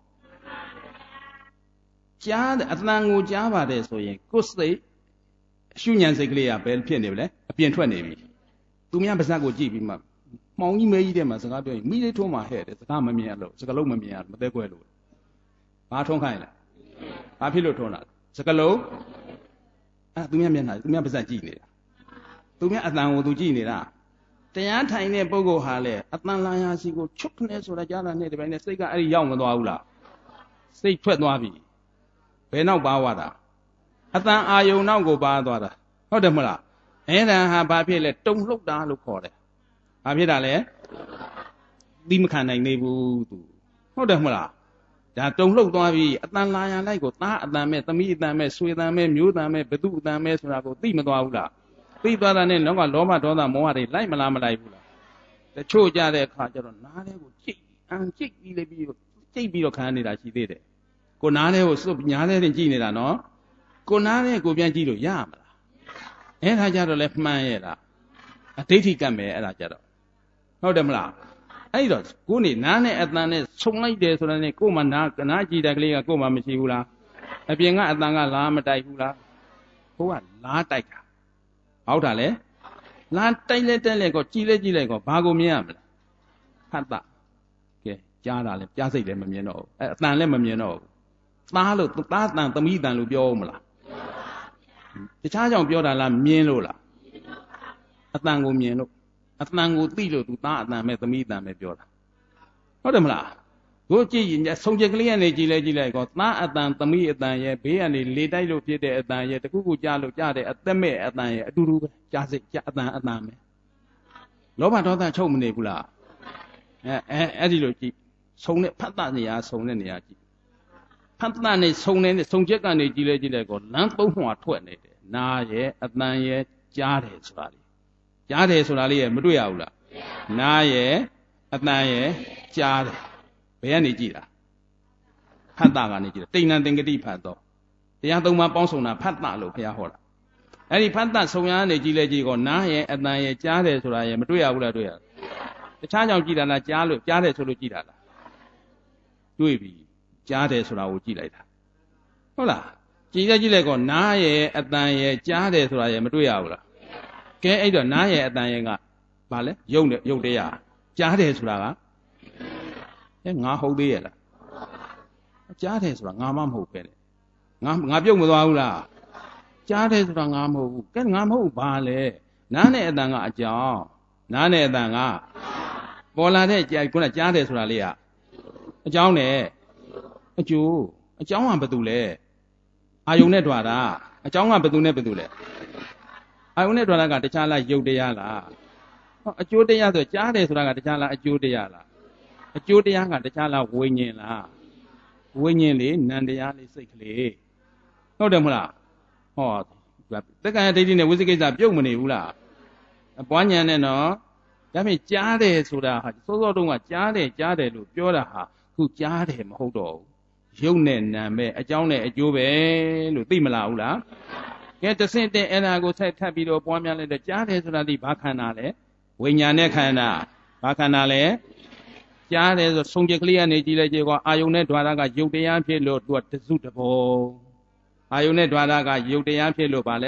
ကြားတယ်အတန်ကိုကြားပါတယ်ဆိုရင်ကိုယ်စိတ်အရှုဉဏ်စိတ်ကလေးကဘယ်ဖြစ်နေပြီလဲအပြင်ထွက်နေပြီသူများပါဇက်ကိုကြည့်ပြီးမှမှောင်ကြီးမဲကြီးတဲ့မှာစကားပြောရင်မိလေးထုံးမှဟဲ့တယ်စကားမမြင်ရလို့စကားလုံးမမြင်ရမသက်ကွဲလို့ဘာထုံးခိုင်းလဲဘာဖြစ်လို့ထုံးတာစကားလုံးသူများမျက်နှာသူများပါဇက်ကြည့်နေတာသူများအတန်ကိုသူကြည့်နေတာတရားထိုင်တဲ့ပုဂ္ဂိုလ်ဟာလေအတန်လာရာစီကိုချုပ်ခနဲ့ဆိုတာကြားတာနဲ့ဒီပိုင်းနဲ့စိတ်ကအဲ့ဒီရောက်မသွားဘူးလားစိတ်ထွက်သွားပြီဘယ်နောက်ပါသွားတာအတန်အာယုံနောက်ကိုပါသွားတာဟုတ်တယ်မလားအဲ့ဒါဟာဘာဖြစ်လဲတုံလှုပ်တာလို့ခေါ်တယ်ဘာဖြစ်တာလဲသီးမခံနိုင်နေဘူးသူဟုတ်တယ်မလားဒါတုံလှုပ်သွားပြီအတန်လာရာလိုက်ကိုသားအတန်မဲ့သမီးအတန်မဲ့ဆွေအတန်မဲ့မျိုးအတန်မဲ့ဘသူအတန်မဲ့ဆိုတာကိုသိမသွားဘူးလားသိသွားတာနဲ့လောကလောဘဒေါသမောဟတွေလိုက်မလားမလိုက်ဘူးလားတချို့ကြတဲ့အခါကျတော့နားလေးကိုကြိတ်ပြီးလေပြီးကြိတ်ပြီးတော့ခံနေတာရှိသေးတယ်ကိုနားလေးကိုစွပ်ညားလေးတင်ကြည့်နေတာနော်ကိုနားလေးကိုပြန်ကြည့်လို့ရမလားအဲ့ဒါကြတော့လဲမှန်ရဲ့လားအဋ္ဌိကတ်မယ်အဲ့ဒါကြတော့ဟုတ်တယ်မလားအဲ့တော့ကိုနေနားနဲ့အတန်နဲ့ဆုံလိုက်တယ်ဆိုတာနဲ့ကို့မှာနားကြည့်တဲ့ကလေးကကို့မှာမရှိဘူးလားအပြင်ကအတန်ကလားမတိုက်ဘူးလားကိုကလားတိုက်တာဟုတ်တာလေလားတိုက်လဲတက်လဲကောကြည်လဲကြည့်လိုက်ကောဘာကိုမြင်ရမလဲဖတ်တာကဲကြားတာလဲကြားစိတ်လည်းမမြင်တော့ဘူးအတန်လည်းမမြင်တော့ဘူးသားလို့သားတန်သမီးတန်လို့ပြောဦးမလားတခြားကြောင့်ပြောတာလားမြင်လို့လားအတန်ကိုမြင်လို့အတန်ကိုသိလို့သူသားအတန်ပဲသမီးအတန်ပဲပြောတာဟုတ်တယ်မလားကိုကြည့်ရင်ဆုံချက်ကလေးကနေကြည်လိုက်ကောသားအတန်သမီးအတန်ရဲ့ဘေးကနေလေတိုက်လို့ဖြစ်တဲ့အတန်ရဲ့တခုခုကြားလို့ကြားတဲ့အသက်မဲ့အတန်ရဲ့အတူတူပဲကြားစိတ်ကြားအတန်ပဲလောဘဒေါသချုပ်မနေဘူးလားအဲ့ဒီလိုကြည့်ဆုံတဲ့ဖတ်တနေရာဆုံတဲ့နေရာကြည့်ဖတ်တနဲ့ဆုံနေတဲ့ဆုံချက်ကနေကြည်လိုက်ကောလမ်းသုံးမှထွက်နေတယ်နာရဲ့အတန်ရဲ့ကြားတယ်ဆိုတာလေကြားတယ်ဆိုတာလေးရဲ့မတွေ့ရဘူးလားနာရဲ့အတန်ရဲ့ကြားတယ်ဘယ်ကနေကြည့်တာဖတ်တာကနေကြည့်တာတိဏ္ဏသင်္ကတိဖတ်တော့တရားသုံးပါးပေါင်းစုံတာဖတ်တာလို့ဘုရားဟောတာအဲ့ဒီဖတ်တာဆုံရကနေကြည့်လိုက်ကြည့်ကောနားရဲ့အတန်ရဲ့ကြားတယ်ဆိုတာရဲ့မတွေ့ရဘူးလားတွေ့ရတခြားကြောင့်ကြည့်တာလားကြားတယ်ဆိုလို့ကြည့်တာလားတွေ့ပြီကြားတယ်ဆိုတာကိုကြည့်လိုက်တာဟုတ်လားကြည့်လိုက်ကောနားရဲ့အတန်ရဲ့ကြားတယ်ဆိုတာရဲ့မတွေ့ရဘူးလားကဲအဲ့တော့နားရဲ့အတန်ရဲ့ကဘာလဲယုတ်တရားကြားတယ်ဆိုတာကငါဟုတ်သေးရဲ့လားကြားတယ်ဆိုတာငါမှမဟုတ်ပဲလေငါပြုတ်မသွားဘူးလားကြားတယ်ဆိုတာငါမဟုတ်ဘူးကဲငါမဟုတ်ဘာလဲနားနဲ့အတန်ကအကြောင်းနားနဲ့အတန်ကပေါ်လာတဲ့ခုနကြားတယ်ဆိုတာလေးကအကြောင်းနဲ့အကျိုးအကြောင်းကဘာတူလဲအာယုန်နဲ့တွာတာအကြောင်းကဘာတူနဲ့ဘာတူလဲအာယုန်နဲ့တွာတာကတခြားလားယုတ်တရားလားအကျိုးတရားဆိုကြားတယ်ဆိုတာကတခြားလားအကျိုးတရားလားအကျိုးတရားကတခြားလားဝိညာဉ်လားဝိညာဉ်လေးနံတရားလေးစိတ်ကလေးဟုတ်တယ်မလားဟောတက္ကရာဒိဋ္ဌိနဲ့ဝိသိကိစ္စပြုတ်မနေဘူးလားပွားဉာဏ်နဲ့နော်ဒါဖြင့်ကြားတယ်ဆိုတာဟာစောစောတုန်းကကြားတယ်လို့ပြောတာဟာခုကြားတယ်မဟုတ်တော့ဘူးရုပ်နဲ့နာမ်ပဲအကြောင်းနဲ့အကျိုးပဲလို့သိမလားဘူးလားကဲတဆင့်တဲ့အဲ့ဒါကိုဆက်ထပ်ပြီးတော့ပွားများလိုက်တော့ကြားတယ်ဆိုတာဒီဘာခန္ဓာလဲဝိညာဉ်နဲ့ခန္ဓာဘာခန္ဓာလဲကြားတယ်ဆိုဆုံချက်ကလေးကနေကြည့်လိုက်ကြကောအာယုန်နဲ့ဓာရကယုတ်တရားဖြစ်လို့သူကတစုတဘောအာယုန်နဲ့ဓာရကယုတ်တရားဖြစ်လို့ဗာလဲတ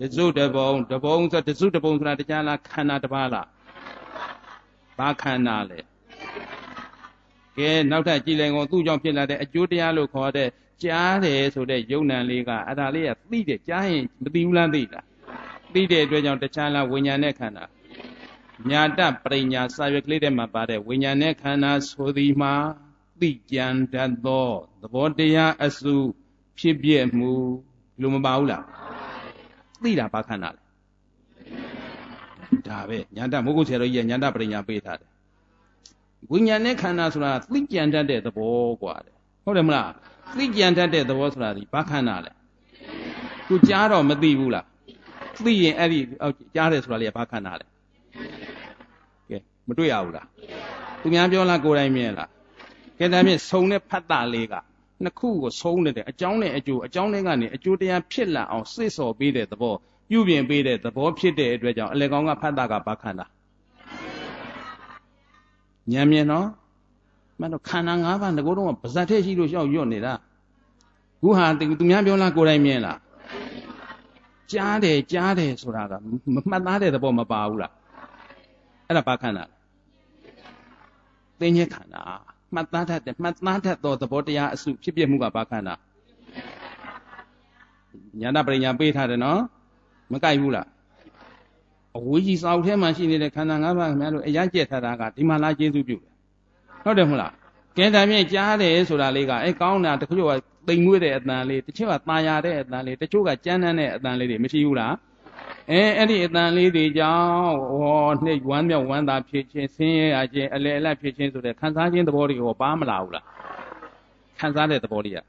စုတဘုံဆိုတစုတဘုံဆိုတာတရားလားခန္ဓာတစ်ပါးလားဘာခန္ဓာလဲကဲနောက်ထပ်ကြည်လိုက်ကုန်သူ့ကြောင့်ဖြစ်လာတဲ့အကျိုးတရားလို့ခေါ်တဲ့ကြားတယ်ဆိုတဲ့ယုံ nant လေးကအဲ့ဒါလေးကသိတယ်ကြားရင်မသိဘူးလားသိလားသိတဲ့အတွက်ကြောင့်တခြားလားဝိညာဉ်နဲ့ခန္ဓာညာတပရိညာစာရွက်ကလေးထဲမှာပါတဲ့ဝိညာဉ်နဲ့ခန္ဓာဆိုသည်မှာသိကြံတတ်သောသဘောတရားအစုဖြစ်ပြမှုလို့မပါဘူးလားသိတာဘာခန္ဓာလဲဒါပဲညာတမိုးကုတ်ဆရာတော်ကြီးကညာတပရိညာပေးထားတယ်ဝိညာဉ်နဲ့ခန္ဓာဆိုတာသိကြံတတ်တဲ့သဘောกว่าတယ်ဟုတ်တယ်မလားသိကြံတတ်တဲ့သဘောဆိုတာဒီဘာခန္ဓာလဲသူကြားတော့မသိဘူးလားသိရင်အဲ့ဒီကြားတယ်ဆိုတာလေးကဘာခန္ဓာလဲကဲမတွေ့ရဘူးလားသူများပြောလားကိုယ်တိုင်မြင်လားကဲဒါဖြင့်စုံတဲ့ဖတ်တာလေးကနှစ်ခုကိုစုံနေတယ်အကြောင်းနဲ့အကျိုးအကြောင်းလေးကနေအကျိုးတရားဖြစ်လာအောင်စိတ်ဆော်ပေးတဲ့သဘောပြုပြင်ပေးတဲ့သဘောဖြစ်တဲ့အတွက်ကြောင့်အလေကောင်ကဖတ်တာကဘာခန္ဓာဉာဏ်မြင်နော်မှန်တော့ခန္ဓာ၅ပါးငကိုတော့ပါဇတ်ထဲရှိလို့ရှောက်ရွတ်နေတာခုဟာသူများပြောလားကိုယ်တိုင်မြင်လားကြားတယ်ဆိုတာကမမှတ်သားတဲ့သဘောမပါဘူးလားအဲ့ဒါဘာခန္ဓာသိဉ္ဇခန္ဓာမှတ်သားတတ်သောသဘောတရားအစုဖြစ်ပြမှုကဘာခန္ဓာညာတပရိညာပေးထားတယ်နော်မကြိုက်ဘူးလားအဝေးကြီးစာအုပ်ထဲမှာရှိနေတဲ့ခန္ဓာ၅ပါးခင်ဗျားတို့အရာကျက်ထားတာကဒီမှာလာကျေးဇူးပြုတယ်ဟုတ်တယ်မဟုတ်လားကဲဒါမြင့်ကြားတယ်ဆိုတာလေးကကောင်းတာတချို့ကသိမ်မွေးတဲ့အတန်လေးတချို့ကตาရတဲ့အတန်လေးတချို့ကကြမ်းတမ်းတဲ့အတန်လေးတွေမရှိဘူးလားအဲ့ဒီအတန်လေးတွေကြောင့်နှိပ်ဝမ်းမြောက်ဝမ်းသာဖြစ်ခြင်းဆင်းရဲအခြင်းအလယ်အလတ်ဖြစ်ခြင်းဆိုတဲ့ခံစားခြင်းသဘောတွေကိုပါမလာဘူးလားခံစားတဲ့သဘောတွေက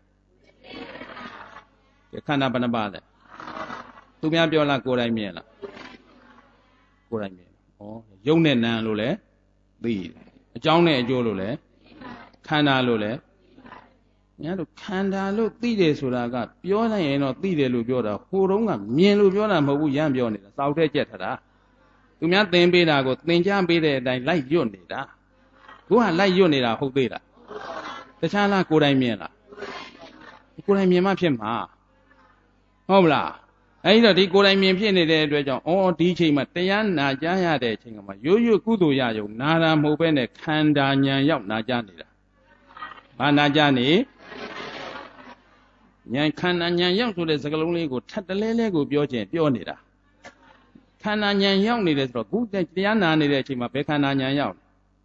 ခန္ဓာဘယ်နှပါလဲသူများပြောလားကိုယ်တိုင်မြင်လားကိုယ်တိုင်မြင်ယုံနဲ့နံလို့လဲသိတယ်အကြောင်းနဲ့အကျိုးလို့လဲခန္ဓာလို့လဲညာတို့ခန္ဓာလို့သိတယ်ဆိုတာကပြောလိုက်ရင်တော့သိတယ်လို့ပြောတာဟိုတုန်းကမြင်လို့ပြောတာမဟုတ်ဘူးရမ်းပြောနေတာစောက်တဲ့ကြက်ထတာသူများသင်ပေးတာကိုသင်ကြားပေးတဲ့အတိုင်းလိုက်ရွတ်နေတာကိုကလိုက်ရွတ်နေတာဟုတ်သေးလားတခြားလားကိုယ်တိုင်မြင်လားကိုယ်တိုင်မြင်မှဖြစ်မှာဟုတ်မလားအဲဒီတော့ဒီကိုယ်တိုင်မြင်ဖြစ်နေတဲ့အတွက်ကြောင့်ဒီအချိန်မှာတရားနာကြားရတဲ့အချိန်မှာရိုးရိုးကုသိုလ်ရယုံနာတာမဟုတ်ပဲနဲ့ခန္ဓာဉာဏ်ရောက်နာကြားနေတာဘာနာကြားနေဉာဏ်ခန္ဓာဉာဏ်ရောက်ဆိုတဲ့စကားလုံးလေးကိုထပ်တလဲလဲကိုပြောခြင်းပြောနေတာခန္ဓာဉာဏ်ရောက်နေတယ်ဆိုတော့ခုတရားနာနေတဲ့အချိန်မှာဘယ်ခန္ဓာဉာဏ်ရောက်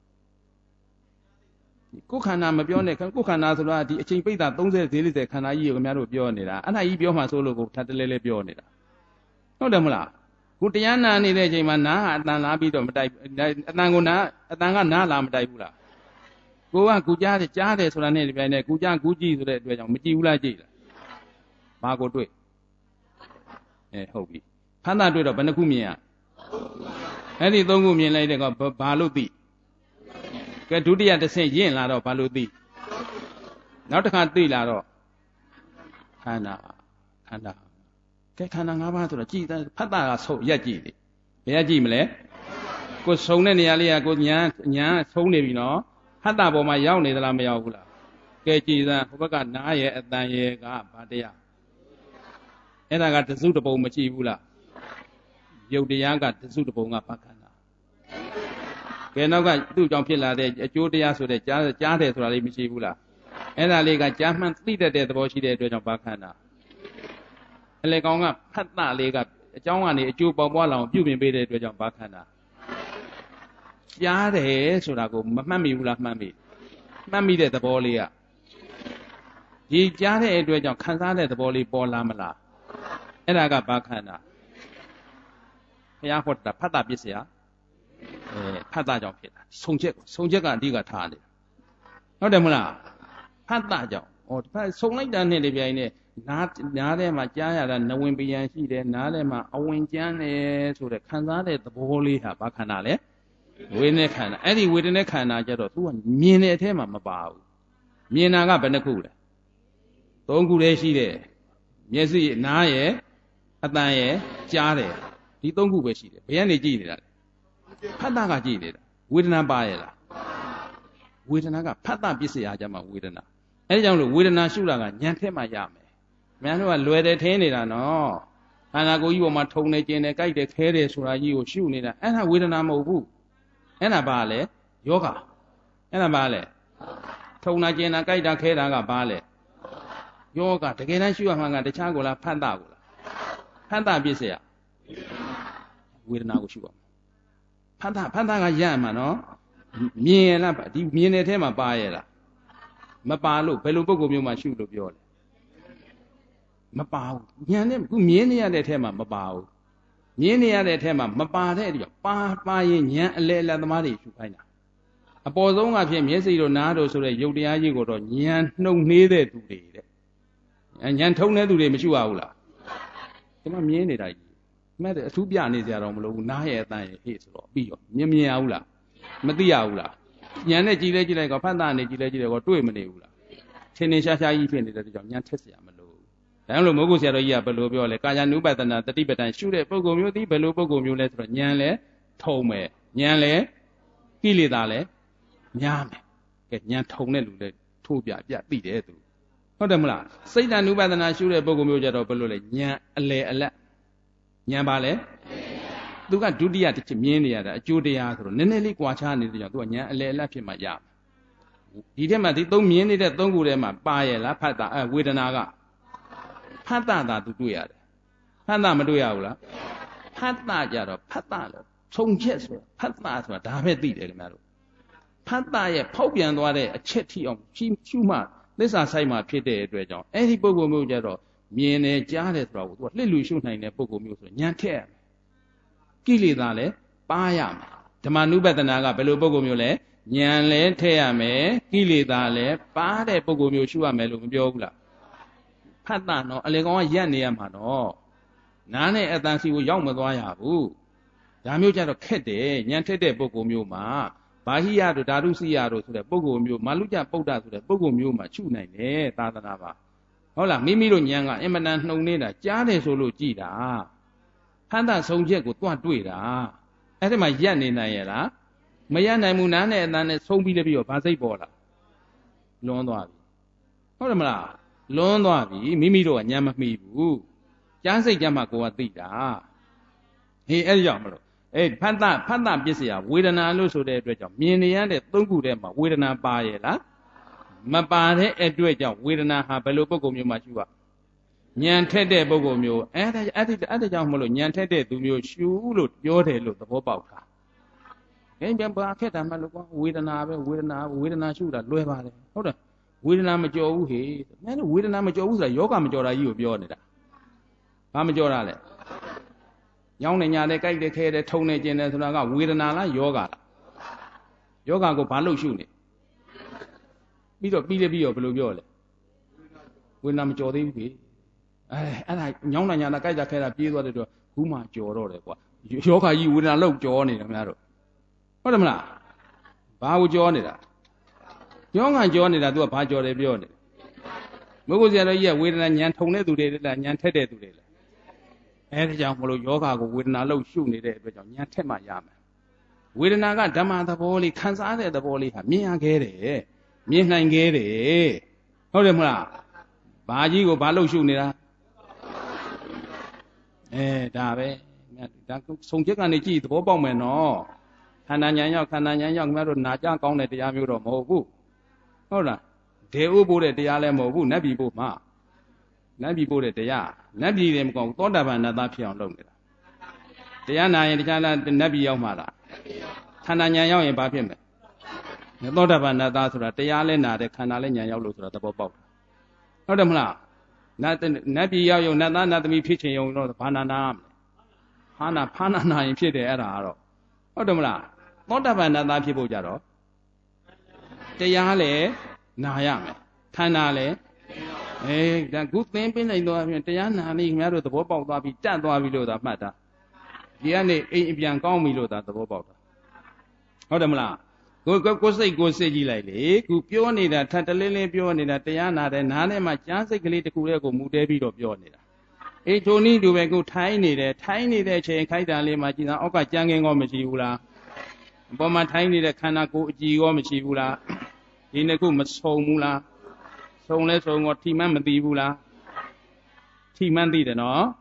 ကိုယ်ခန္ဓာမပြောနဲ့ကိုယ်ခန္ဓာဆိုတာဒီအချိန်ပိတ်တာ30 40ခန္ဓာကြီးကိုခင်ဗျားတို့ပြောနေတာအဲ့ဒါကြီးပြောမှဆိုလို့ကိုထပ်တလဲလဲပြောနေတာဟုတ်တယ်မလားခုတရားနာနေတဲ့အချိန်မှာနားဟာအတန်လာပြီးတော့မတိုက်အတန်ကိုနားအတန်ကနားလာမတိုက်ဘူးလားကိုကကူကြားတယ်ဆိုတာနဲ့ဒီပိုင်းနဲ့ကူကြားကူကြည့်ဆိုတဲ့အတွက်ကြောင့်မကြည့်ဘူးလားကြည့်လားဘာကိုတွေ့ဟုတ်ပြီဖန်တာတွေ့တော့ဘယ်နှခုမြင်ရအဲ့ဒီ3ခုမြင်လိုက်တဲ့ကဘာလို့သိကဲဒုတိယတစ်ဆင့်ရင့်လာတော့ဘာလို့သိနောက်တစ်ခါသိလာတော့ခန္ဓာကဲခန္ဓာ၅ပါးဆိုတော့ကြည်ဖတ်တာကဆုံးရက်ကြည့်တယ်ဘယ်ရက်ကြည့်မလဲကိုဆုံးတဲ့နေရာလေးကကိုညာဆုံးနေပြီနော်ဖတ်တာပေါ်မှာရောက်နေသလားမရောက်ဘူးလားကဲကြည်စမ်းဟိုဘက်ကနားရဲ့အတန်ရဲ့ကဘာတရားအဲ့ဒါကတစုတပုံမကြည့်ဘူးလားရုပ်တရားကတစုတပုံကဘာခန္ဓာကဲနောက်ကသူ့ကြောင့်ဖြစ်လာတဲ့အကျိုးတရားဆိုတဲ့ကြားတယ်ဆိုတာလေးမရှိဘူးလားအဲ့ဒါလေးကကြားမှန်သိတတ်တဲ့သဘောရှိတဲ့အတွက်ကြောင့်ဘာခန္ဓာအလေကောင်ကဖတ်တာလေးကအကြောင်းကနေအကျိုးပေါပွားလာအောင်ပြုပြင်ပေးတဲ့အတွက်ကြောင့်ဘာခန္ဓာကြားတယ်ဆိုတာကိုမမှတ်မိဘူးလားမှတ်မိတဲ့သဘောလေးကဒီကြားတဲ့အတွက်ကြောင့်ခံစားတဲ့သဘောလေးပေါ်လာမလားအဲ့ဒါကဘာခန္ဓာဘုရားဟောတာဖတ်တာပစ္စယဖတ်တာကြောင့်ဖြစ်တာဆုံချက်ကအဓိကထားတယ်ဟုတ်တယ်မလားဖတ်တာကြောင့်ဆုံလိုက်တာနဲ့လေပြိုင်နဲ့နားထဲမှာကြားရတာနဝင်ပယံရှိတယ်နားထဲမှာအဝင်ကျန်းတယ်ဆိုတဲ့ခံစားတဲ့သဘောလေးဟာဘာခန္ဓာလဲဝေဒနာခန္ဓာအဲ့ဒီဝေဒနာခန္ဓာကြတော့ तू ကမြင်တဲ့အထဲမှာမပါဘူးမြင်တာကဘယ်နှခုလဲ3ခုလေးရှိတယ်မျက်စိနားရဲ့အတန်ရဲ့ကြားတယ်ဒီ3ခုပဲရှိတယ်ဘယ်ကနေကြည့်နေတာလဲဖတ်တာကကြည့်နေတာဝေဒနာပါရဲ့လားဝေဒနာကဖတ်တာပစ္စယကြမှာဝေဒနာအဲ့ဒီကြောင့်လို့ဝေဒနာရှုတာကဉာဏ်ထဲမှာရမယ်မြန်တို့ကလွယ်တယ်ထင်းနေတာနော်ခန္ဓာကိုယ်ကြီးပေါ်မှာထုံနေကျင်နေကြိုက်တယ်ခဲတယ်ဆိုတာကြီးကိုရှုနေတာအဲ့ဒါဝေဒနာမဟုတ်ဘူးအဲ့ဒါဘာလဲယောဂအဲ့ဒါဘာလဲထုံနာကျင်နာကြိုက်တာခဲတာကဘာလဲယောဂတကယ်တမ်းရှုရမှန်ကတခြားကိုလားဖတ်တာကိုလားဖတ်တာပြစ်เสียဝေဒနာကိုရှုရဖတ်တာကရမှာနော်မြင်ရလားဒီမြင်တဲ့ထဲမှာပါရလားမပါလို့ဘယ်လိုပုံကိုမျိုးမှရှုလို့ပြောလဲမပါဘူးဉာဏ်နဲ့ခုမြင်နေရတဲ့ထဲမှာမပါဘူးမြင်နေရတဲ့ထဲမှာမပါတဲ့အတွက်ပါရင်ဉာဏ်အလဲသမားတွေရှုခိုင်းတာအပေါ်ဆုံးကဖြစ်မျက်စိတို့နားတို့ဆိုတဲ့ရုပ်တရားကြီးကိုတော့ဉာဏ်နှုတ်နှေးတဲ့သူတွေတဲ့ဉာဏ်ထုံးတဲ့သူတွေမရှုရဘူးလားဒီမှာမြင်နေတာကြီးမဲ့အထူးပြနေကြတော့မလို့ဘူးနားရဲ့အတန်ရဲ့ဟေ့ဆိုတော့ပြီးရောမြင်ရဘူးလားမသိရဘူးလားဉာဏ်နဲ့ကြည်လဲကြည့်လိုက်ကဖတ်တာနဲ့ကြည်လဲကြည့်လိုက်တော့တွေ့မနေဘူးလားထင်ထင်ရှားရှားကြီးဖြစ်နေတဲ့ကြောင့်ဉာဏ်ထက်เสียမလို့ဒါကြောင့်လို့မိုးကုဆရာတော်ကြီးကဘယ်လိုပြောလဲကာယ ानु ပတနာတတိပတံရှုတဲ့ပုဂ္ဂိုလ်မျိုးသည်ဘယ်လိုပုဂ္ဂိုလ်မျိုးလဲဆိုတော့ဉာဏ်လဲထုံမယ်ဉာဏ်လဲကိလေသာလဲများမယ်ကဲဉာဏ်ထုံတဲ့လူလဲထိုးပြသိတယ်သူဟုတ်တယ်မလားစိတ်တ ानु ပတနာရှုတဲ့ပုဂ္ဂိုလ်မျိုးကြတော့ဘယ်လိုလဲဉာဏ်အလယ်အလတ်ဉာဏ်ပါလဲသူကဒုတိယတစ်ချက်မြင်နေရတာအကျိုးတရားဆိုတော့နည်းနည်းလေးကွာခြားနေတဲ့ကြောင့်သူကဉာဏ်အလယ်အလတ်ဖြစ်မှရဒီထဲမှာဒီသုံးမြင်နေတဲ့သုံးခုထဲမှာပါရဲ့လားဖတ်တာဝေဒနာကဖတ်တာသာသူတွေ့ရတယ်ဖတ်တာမတွေ့ရဘူးလားဖတ်တာကြတော့ဖတ်တာလို့ခြုံချက်ဆိုဖတ်တာဆိုတာဒါပဲသိတယ်ခင်ဗျားတို့ဖတ်တာရဲ့ဖောက်ပြန်သွားတဲ့အချက်ထိအောင်ရှုမှသစ္စာဆိုင်မှဖြစ်တဲ့အတွက်ကြောင့်အဲ့ဒီပုဂ္ဂိုလ်မျိုးကြတော့မြင်တယ်ကြားတယ်ဆိုတော့သူကလှစ်လူရှုနိုင်တဲ့ပုဂ္ဂိုလ်မျိုးဆိုဉာဏ်ထက်ရမယ်ကိလေသာလည်းပါရမယ်ဓမ္မနုပဒနာကဘယ်လိုပုဂ္ဂိုလ်မျိုးလဲဉာဏ်လည်းထည့်ရမယ်ကိလေသာလည်းပါတဲ့ပုဂ္ဂိုလ်မျိုးရှုရမယ်လို့မပြောဘူးလားဖတ်တာနော်အလေကောင်ကရက်နေရမှာနော်နားနဲ့အတန်စီကိုရောက်မသွားရဘူးဒါမျိုးကြတော့ခက်တယ်ဉာဏ်ထက်တဲ့ပုဂ္ဂိုလ်မျိုးမှာဘာဟိယတို့ဓာတုစိယတို့ဆိုတဲ့ပုဂ္ဂိုလ်မျိုးမာလုကျပုဒ္ဒဆိုတဲ့ပုဂ္ဂိုလ်မျိုးမှာရှုနိုင်တယ်သာသနာပါဟုတ်လားမိမိတို့ဉာဏ်ကအင်မတန်နှုံနေတာကြားတယ်ဆိုလို့ကြည်တာဖန်တာဆုံးချက်ကိုတွန့်တွေ့တာအဲ့ဒီမှာရက်နေနိုင်ရလားမရနိုင်ဘူးနားနဲ့အတန်နဲ့ဆုံးပြီးလည်းပြီးတော့ဗာစိတ်ပေါ်လာလွန်သွားပြီဟုတ်တယ်မလားလွန်သွားပြီမိမိတို့ကဉာဏ်မမှီဘူးကြားစိတ်ကြမှာကိုယ်ကသိတာဟေးအဲ့ဒီကြောင့်မလို့ဖတ်တာပစ္စယဝေဒနာလို့ဆိုတဲ့အတွက်ကြောင့်မြင်နေရတဲ့သုံးခုထဲမှာဝေဒနာပါရဲ့လားမပါတဲ့အတွက်ကြောင့်ဝေဒနာဟာဘယ်လိုပုဂ္ဂိုလ်မျိုးမှရှုရဉာဏ်ထက်တဲ့ပုဂ္ဂိုလ်မျိုးအဲ့ဒါကြောင့်မလို့ဉာဏ်ထက်တဲ့သူမျိုးရှုလို့ပြောတယ်လို့သဘောပေါက်တာပြန်ဘာခက်တာမှလို့ကွာဝေဒနာပဲဝေဒနာရှုတာလွယ်ပါတယ်ဟုတ်တယ်ဝေဒနာမကြော်ဘူးဟေ့မင်းတို့ဝေဒနာမကြော်ဘူးဆိုတာယောဂမကြော်တာကြီးကိုပြောနေတာဘာမကြော်တာလဲညောင်းနေညာတဲ့ကြိုက်တဲ့ခဲတဲ့ထုံနေကျင်တယ်ဆိုတာကဝေဒနာလားယောဂလားယောဂကိုဘာလို့ရှုနေပြီးတော့ဘယ်လိုပြောလဲဝေဒနာမကြော်သေးဘူးဟေ့အဲ့ဒါညောင်းနေညာတာကြိုက်တာခဲတာပြေးသွားတဲ့တော့ခုမှကြော်တော့တယ်ကွာယောဂကြီးဝေဒနာလောက်ကြော်နေတယ်ခင်ဗျားတို့ဟုတ်တယ်မလားဘာကိုကြောနေတာယောဂကြောနေတာ तू ကဘာကြောတယ်ပြောနေမဟုတ်ဘူးဆရာတော်ကြီးကဝေဒနာဉာဏ်ထုံတဲ့သူတွေလားဉာဏ်ထက်တဲ့သူတွေလားအဲဒီကြောင့်မလို့ယောဂကိုဝေဒနာလောက်ရှုနေတဲ့အတွက်ကြောင့်ဉာဏ်ထက်မှရမယ်ဝေဒနာကဓမ္မသဘောလေးခံစားတဲ့သဘောလေးဟာမြင်ရခဲ့တယ်မြင်နိုင်ခဲ့တယ်ဟုတ်တယ်မလားဘာကြီးကိုဘာလို့ရှုနေတာဒါပဲဒါဆုံးချက်ကနေကြည့်သဘောပေါက်မယ်နော်ခန္ဓာဉာဏ်ရောက်ခင်ဗျားတို့နာကြကောင်းတဲ့တရားမျိုးတော့မဟုတ်ဘူးဟုတ်လားဒေဥပို့တဲ့တရားလည်းမဟုတ်ဘူးနတ်ပြည်ပို့မှာနတ်ပြည်ပို့တဲ့တရားနတ်ပြည်တယ်မကောင်းသောတာပန်နတ်သားဖြစ်အောင်လုပ်နေတာတရားနာရင်တရားလားနတ်ပြည်ရောက်မှာလားခန္ဓာဉာဏ်ရောက်ရင်ဘာဖြစ်မလဲသောတာပန်နတ်သားဆိုတာတရားလည်းနာတယ်ခန္ဓာလည်းဉာဏ်ရောက်လို့ဆိုတာသဘောပေါက်တာဟုတ်တယ်မလားနတ်ပြည်ရောက်ရုံနတ်သားနတ်သမီးဖြစ်ချင်ရုံတော့ဘာနာနာဖာနာနာရင်ဖြစ်တယ်အဲ့ဒါကတော့ဟုတ်တယ်မလားသောတာပန်နတ်သားဖြစ်ဖို့ကြတော့တရားလည်းနာရမယ်ခန္ဓာလည်းဒါခုသင်ပြလိုက်တော့တရားနာနေခင်ဗျားတို့သဘောပေါက်သွားပြီတတ်သွားပြီလို့သာမှတ်တာဒီကနေအိမ်အပြန်ကောင်းပြီလို့သာသဘောပေါက်တာဟုတ်တယ်မလားကိုစိတ်ကြည့်လိုက်လေခုပြောနေတာထပ်တလင်းလင်းပြောနေတာတရားနာတယ်နားထဲမှာကြားစိတ်ကလေးတစ်ခုတည်းကိုမူတဲပြီးတော့ပြောနေတာထိုနည်းတူပဲကိုထိုင်းနေတဲ့အချိန်ခိုက်တံလေးမှာကြည်သာအောက်ကကြမ်းကင်းကောမရှိဘူးလားအပေါ်မှာထိုင်းနေတဲ့ခန္ဓာကိုယ်အကြည်ရောမရှိဘူးလားဒီနှစ်ခုမဆုံဘူးလားဆုံလဲဆုံတော့ထိမှန်းမသိဘူးလားထိမှန်းသိတယ်နော်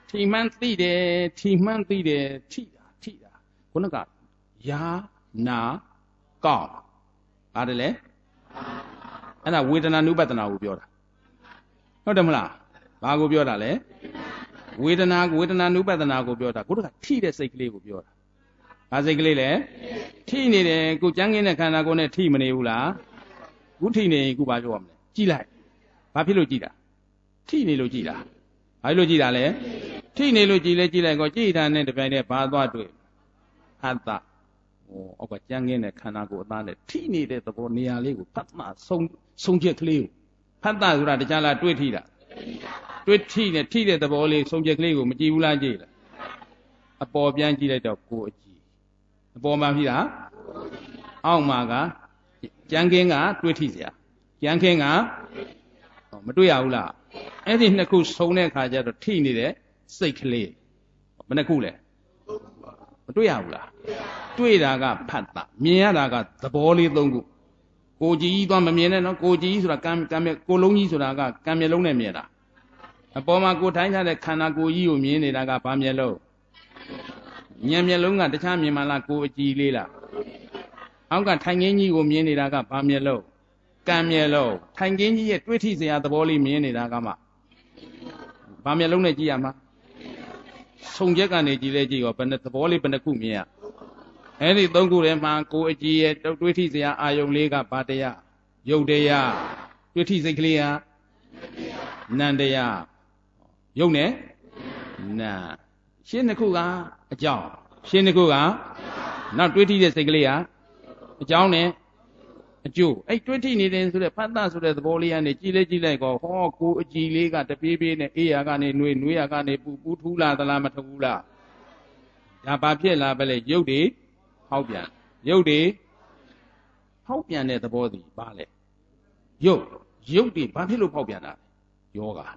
ထီမှန်းသိတယ်ထီမှန်းသိတယ်ထိတာခုနကယာနာကောင်းပါတယ်လေအဲ့ဒါဝေဒနာနုပဒနာကိုပြောတာဟုတ်တယ်မလားဘာကိုပြောတာလဲဝေဒနာနုပဒနာကိုပြောတာခုနကထိတဲ့စိတ်ကလေးကိုပြောတာဘာစိတ်ကလေးလဲထိနေတယ်ကိုကြမ်းကင်းတဲ့ခန္ဓာကိုယ်နဲ့ထိမနေဘူးလားခုထိနေရင်ခုဘာပြောရမလဲကြည့်လိုက်ဘာဖြစ်လို့ကြည့်တာထိနေလို့ကြည့်တာဘာလို့ကြည့်တာလဲထိနေလို့ကြည့်လဲကြည့်လိုက်ကောကြည့်တာနဲ့တပြိုင်တည်းဘာသွားတွေ့အတ္တအောက်ကကြမ်းကင်းတဲ့ခန္ဓာကိုယ်အသားနဲ့ထိနေတဲ့သဘောနေရာလေးကိုဖတ်မှဆုံးချက်ကလေးကိုဖတ်တာဆိုတာတခြားလားတွေ့ထိတာတွေ့ထိနဲ့ထိတဲ့သဘောလေးဆုံးချက်ကလေးကိုမကြည့်ဘူးလားကြည့်လားအပေါ်ပြန်ကြည့်လိုက်တော့ကိုယ်အကြည့်အပေါ်မှာဖြစ်တာအောက်မှာကကြမ်းကင်းကတွေ့ထိစရာကြမ်းကင်းကမတွေ့ရဘူးလားအဲ့ဒီနှစ်ခုဆုံတဲ့အခါကျတော့ထိနေတဲ့စိတ်ကလေးဘယ်နှခုလဲမတွေ့ရဘူးလားတွေ့တာကဖတ်တာမြင်ရတာကသဘောလေးသုံးခုကိုကြည်ကြီးသွားမမြင်နဲ့နော်ကိုကြည်ကြီးဆိုတာကံကိုလုံးကြီးဆိုတာကကံမျက်လုံးနဲ့မြင်တာအပေါ်မှာကိုထိုင်းထားတဲ့ခန္ဓာကိုယ်ကြီးကိုမြင်နေတာကဘာမျက်လုံးဉာဏ်မျက်လုံးကတခြားမြင်မှလားကိုအကြည်လေးလားအောက်ကထိုင်ခင်းကြီးကိုမြင်နေတာကဘာမျက်လုံးကံမျက်လုံးထိုင်ခင်းကြီးရဲ့တွေ့ထိစရာသဘောလေးမြင်နေတာကမှဘာမျက်လုံးနဲ့ကြည့်ရမှာဆုံချက်ကနေကြည့်လဲကြည့်ရောဘယ်နှသဘောလေးဘယ်နှခုမြင်ရအဲ့ဒီသုံးခုထဲမှာကိုအကြည်ရဲ့တွေ့ထိစရာအာယုံလေးကဘာတရားယုတ်တရားတွေ့ထိစိတ်ကလေးဟာနန္တရားယုတ်နဲ့နာရှင်းတစ်ခုကအကြောင်းရှင်းတစ်ခုကနောက်တွေ့ထိတဲ့စိတ်ကလေးဟာအကြောင်းနဲ့အကျိုးအဲ့တွေ့ထိနေတယ်ဆိုတဲ့ဖတ်တာဆိုတဲ့သဘောလေးကနေကြည့်လိုက်ကောဟောကိုအကြည်လေးကတပြေးပြေးနဲ့အေးရာကနေနှွေးရာကနေပူထူးလာသလားမထူးလားဒါဘာဖြစ်လာပဲလေရုပ်တွေဟောက်ပြန်ရုပ်တွေဟောက်ပြန်တဲ့သဘောစီဘာလဲရုပ်တွေဘာဖြစ်လို့ဟောက်ပြန်တာယောဂ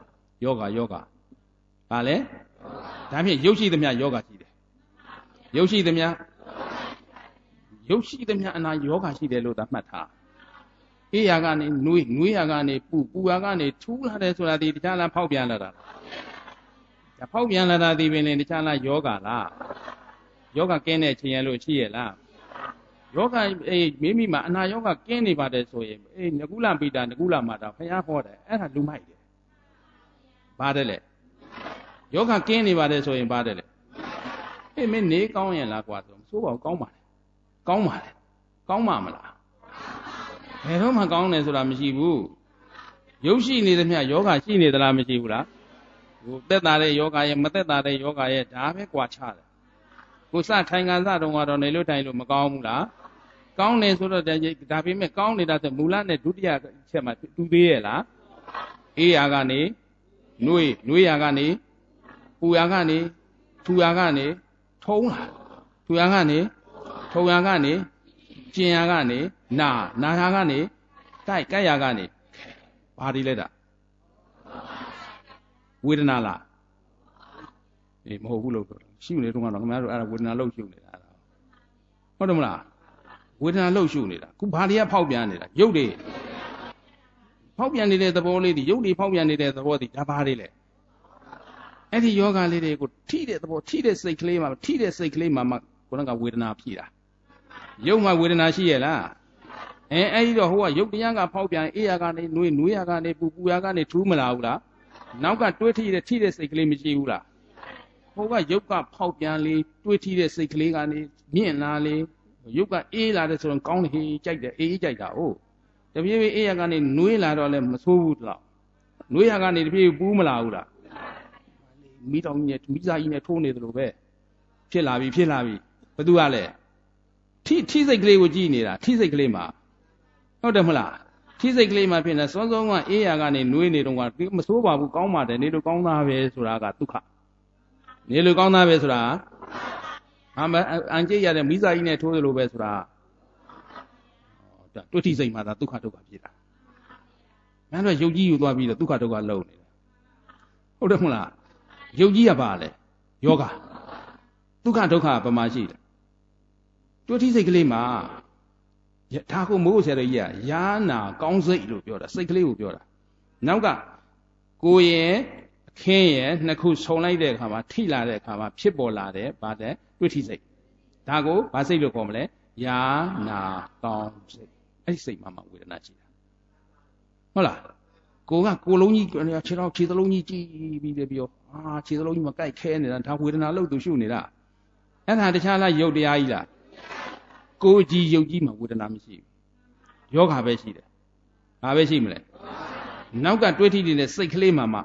ဘာလဲဒါဖြင့်ရုပ်ရှိသမျှယောဂရှိတယ်ရုပ်ရှိသမျှအနာယောဂရှိတယ်လို့သာမှတ်ထားအေးရာကနေနှွေးရာကနေပူရာကနေထူးလာတယ်ဆိုတာဒီတခြားလားဖောက်ပြန်လာတာဒါဖောက်ပြန်လာတာဒီပင်လေတခြားလားယောဂလားယောဂကင်းတဲ့ခြင်းရလို့ရှိရဲ့လားယောဂမိမိမှာအနာယောဂကင်းနေပါတယ်ဆိုရင်ငကုလပိတာငကုလမာတာဘုရားဟောတယ်အဲ့ဒါလူမိုက်တယ်ပါတယ်လေယောဂကင်းနေပါတယ်ဆိုရင်ပါတယ်လေမင်းနေကောင်းရင်လားကွာဆိုမဆိုးပါဘူးကောင်းပါမလားဘယ်တော့မှကောင်းတယ်ဆိုတာမရှိဘူးရုပ်ရှိနေသမျှယောဂရှိနေသလားမရှိဘူးလားဟိုသက်သာတဲ့ယောဂရဲ့မသက်သာတဲ့ယောဂရဲ့ဒါပဲကွာခြားတယ်ကိုစထိုင်ခံစတုံးကတော့နေလို့ထိုင်လို့မကောင်းဘူးလားကောင်းတယ်ဆိုတော့ဒါပေမဲ့ကောင်းနေတာဆိုမူလနဲ့ဒုတိယချက်မှာတူသေးရဲ့လားအေးရာကနေနှွေးရာကနေပူရာကနေထူရာကနေထုံးလာထူရာကနေထုံရာကနေကျင်ရာကနေနာရာကနေကြိုက်ရာကနေဘာဒီလဲတာဝေဒနာလားမဟုတ်ဘူးလို့ရှိနေတော့ကတော့ခင်ဗျားတို့အဲ့ဒါဝေဒနာလို့ရှုနေတာဟုတ်တယ်မလားဝေဒနာလို့ရှုနေတာခုဘာတွေကဖောက်ပြန်နေတာရုပ်တွေဖောက်ပြန်နေတဲ့သဘောလေးတွေရုပ်တွေဖောက်ပြန်နေတဲ့သဘောတွေဒါဘာတွေလဲအဲ့ဒီယောဂလေးတွေကိုထိတဲ့သဘောထိတဲ့စိတ်ကလေးမှာထိတဲ့စိတ်ကလေးမှာမှခုနကဝေဒနာဖြစ်တာရုပ်မှာဝေဒနာရှိရဲ့လားအဲ့ဒီတော့ဟိုကရုပ်တရားကဖောက်ပြန်အေးရာကနေနှွေးရာကနေပူရာကနေထူးမလာဘူးလားနောက်ကတွေးထိတဲ့စိတ်ကလေးမရှိဘူးလားဟိုကရုပ်ကဖောက်ပြန်လေတွေးထိတဲ့စိတ်ကလေးကနေမြင့်လာလေရုပ်ကအေးလာတဲ့ဆိုရင်ကောင်းတယ်ဟေးကြိုက်တယ်အေးကြိုက်တာဟုတ်တပြေးပြေးအေးရာကနေနှွေးလာတော့လည်းမဆိုးဘူးတော့နှွေးရာကနေတပြေးပူးမလာဘူးလားမိတော်ကြီးနဲ့မိသားကြီးနဲ့ထိုးနေတယ်လို့ပဲဖြစ်လာပြီဘသူကလဲထိစိတ်ကလေးကိုကြည့်နေတာထိစိတ်ကလေးမှာဟုတ်တယ်မလားထိစိတ်ကလေးမှာဖြစ်နေစောစောကအေးရာကနေနှွေးနေတော့ကမဆိုးပါဘူးကောင်းပါတယ်နေလို့ကောင်းသားပဲဆိုတာကဒုက္ခနေလို့ကောင်းသားပဲဆိုတာအန်ကြည့်ရတဲ့မိသားကြီးနဲ့ထိုးတယ်လို့ပဲဆိုတာတွေ့ထိစိတ်မှာဒါဒုက္ခဖြစ်တာငါတို့ရုပ်ကြီးယူသွားပြီးတော့ဒုက္ခလုံနေတယ်ဟုတ်တယ်မလားရုပ်ကြီးကဘာလဲယောဂဒုက္ခပမာရှိတယ်တွေ့ထိစိတ်ကလေးမှာဒါကိုမိုးဆရာတော်ကြီးကယာနာကောင်းစိတ်လို့ပြောတာစိတ်ကလေးကိုပြောတာနောက်ကကိုယ်ရဲ့အခင်းရဲ့နှစ်ခုဆုံလိုက်တဲ့အခါမှာထိလာတဲ့အခါမှာဖြစ်ပေါ်လာတဲ့ဗါတဲ့တွေ့ထိစိတ်ဒါကိုဗါစိတ်လို့ခေါ်မလဲယာနာကောင်းစိတ်အဲ့ဒီစိတ်မှဝေဒနာရှိတာဟုတ်လားကိုလုံးကြီးခြေထောက်ခြေသလုံးကြီးကြည်ပြီးတယ်ပြောခြေသလုံးကြီးမကိုက်ခဲနေတာဒါဝေဒနာလို့သူရှုနေတာအဲ့ဒါတခြားလားယုတ်တရားကြီးလားကိုကြီးယုတ်ကြီးမှာဝေဒနာမရှိဘူးယောဂပဲရှိတယ်ဘာပဲရှိမလဲနောက်ကတွေးထိနေတဲ့စိတ်ကလေးမှ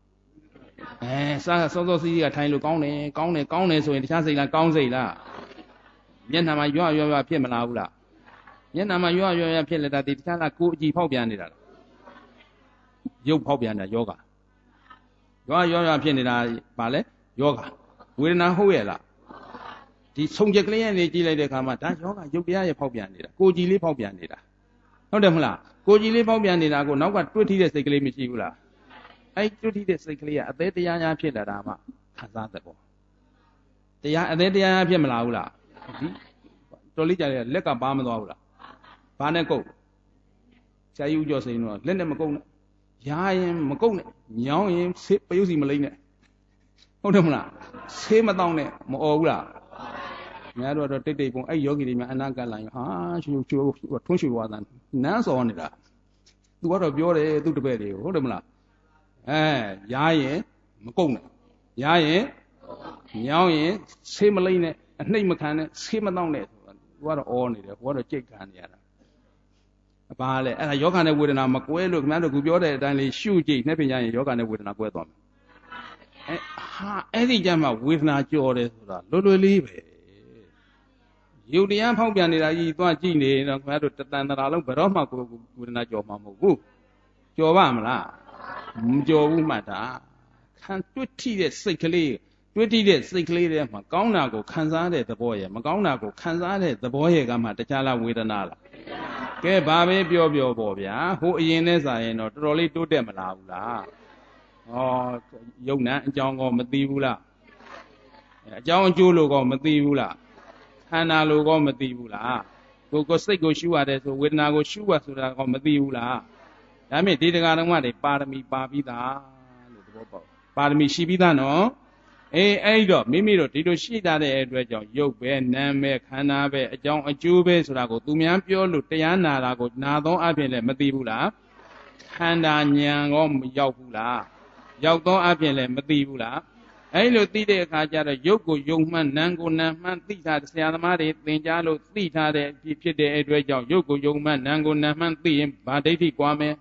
စောစီးကထိုင်လို့ကောင်းတယ်ဆိုရင်တခြားစိတ်လားကောင်းစိတ်လားမျက်နှာမှာရွဖြစ်မလားဘူးလားမျက်နှာမှာရွဖြစ်လက်တာဒီတခြားလားကိုအကြည့်ဖောက်ပြန်နေတာလားရုပ်ဖောက်ပြန်တာယောဂရွဖြစ်နေတာဗာလဲယောဂဝေဒနာဟုတ်ရဲ့လားဒီဆုံချက်ကလေးနဲ့ကြည့်လိုက်တဲ့အခါမှာဒါယောဂရုပ်တရားရဲ့ဖောက်ပြန်နေတာကိုကြည်လေးဖောက်ပြန်နေတာဟုတ်တယ်မလားကိုကြည်လေးဖောက်ပြန်နေတာကိုနောက်ကတွတ်ထိတဲ့စိတ်ကလေးမရှိဘူးလားအဲ့တွတ်ထိတဲ့စိတ်ကလေးကအသေးတရားများဖြစ်လာတာမှခံစားတဲ့ပေါ့တရားအသေးတရားများဖြစ်မလာဘူးလားဒီတော်လေးကြတဲ့လက်ကပါမသွားဘူးလားဘာနဲ့ကုတ်ဆရာကြီးဦးကျော်စိန်တော့လက်နဲ့မကုတ်နဲ့ရားရင်မကုတ်နဲ့ညောင်းရင်ဆေးပယုတ်စီမလိမ့်နဲ့ဟုတ်တယ်မလားဆေးမတောင်းနဲ့မអော်ဘူးလားများတော့တိတ်ပုံအဲ့ယောဂီတွေများအနာကတ်လာရင်ချူထွန်းချူသွားတာနန်းစော်နေတာသူကတော့ပြောတယ်သူ့တပည့်တွေကိုဟုတ်တယ်မလားရားရင်မကုတ်နဲ့ရားရင်ညောင်းရင်ဆေးမလိမ့်နဲ့အနှိမ့်မခံနဲ့ဆေးမတောင်းနဲ့သူကတော့អော်နေတယ်ဟိုကတော့ကြိတ်ခံနေရတာဘာလဲအဲ့ဒါယောဂနဲ့ဝေဒနာမကွဲလို့ခင်ဗျားတို့ခုပြောတဲ့အတိုင်းလေးရှုကြည့်နှစ်ပညာရင်ယောဂနဲ့ဝေဒနာကွဲသွားမယ်အဲ့ဒီကြမှာဝေဒနာကြော်တယ်ဆိုတာလွယ်လေးပဲယုတ်တရားဖောက်ပြန်နေတာကြီးသွားကြည့်နေတော့ခင်ဗျားတို့တတန်တရာလုံးဘယ်တော့မှကိုဝေဒနာကြော်မှာမဟုတ်ဘူးကြော်ပါမလားမကြော်ဘူးမှတ်တာခံတွေ့ထိတဲ့စိတ်ကလေးတွေထဲမှာကောင်းတာကိုခံစားတဲ့သဘောရဲ့မကောင်းတာကိုခံစားတဲ့သဘောရဲ့ကမှတခြားလားဝေဒနာလားကဲဘာပဲပြောပေါ့ဗျာဟိုအရင်နဲ့စာရင်တော့တော်တော်လေးတိုးတက်မလာဘူးလားယုံနာအကြောင်းကောမသိဘူးလားအကြောင်းအကျိုးလို့ကောမသိဘူးလားခန္ဓာလို့ကောမသိဘူးလားကိုစိတ်ကိုရှုရတယ်ဆိုဝေဒနာကိုရှုရဆိုတာကောမသိဘူးလားဒါမြင့်ဒီတရားတော်မှတွေပါရမီပါပြီးသားလို့သဘောပေါက်ပါရမီရှိပြီးသားနော်အဲ့တော့မိမိတို့ဒီလိုရှိတာတဲ့အတွက်ကြောင့်ရုပ်ပဲနာမ်ပဲခန္ဓာပဲအကြောင်းအကျိုးပဲဆိုတာကိုသူများပြောလို့တရားနာတာကိုနာသောအပြင်လည်းမသိဘူးလားခန္ဓာဉာဏ်ကောမရောက်ဘူးလားရောက်သောအပြင်လည်းမသိဘူးလားအဲ့လိုသိတဲ့အခါကျတော့ရုပ်ကိုယုံမှန်းနာမ်ကိုနာမ်မှန်းသိတာဆရာသမားတွေသင်ကြားလို့သိထားတဲ့ဖြစ်တဲ့အတွက်ကြောင့်ရုပ်ကိုယုံမှန်းနာမ်ကိုနာမ်မှန်းသိရင်ဗာဒိဋ္ဌိကွာမယ်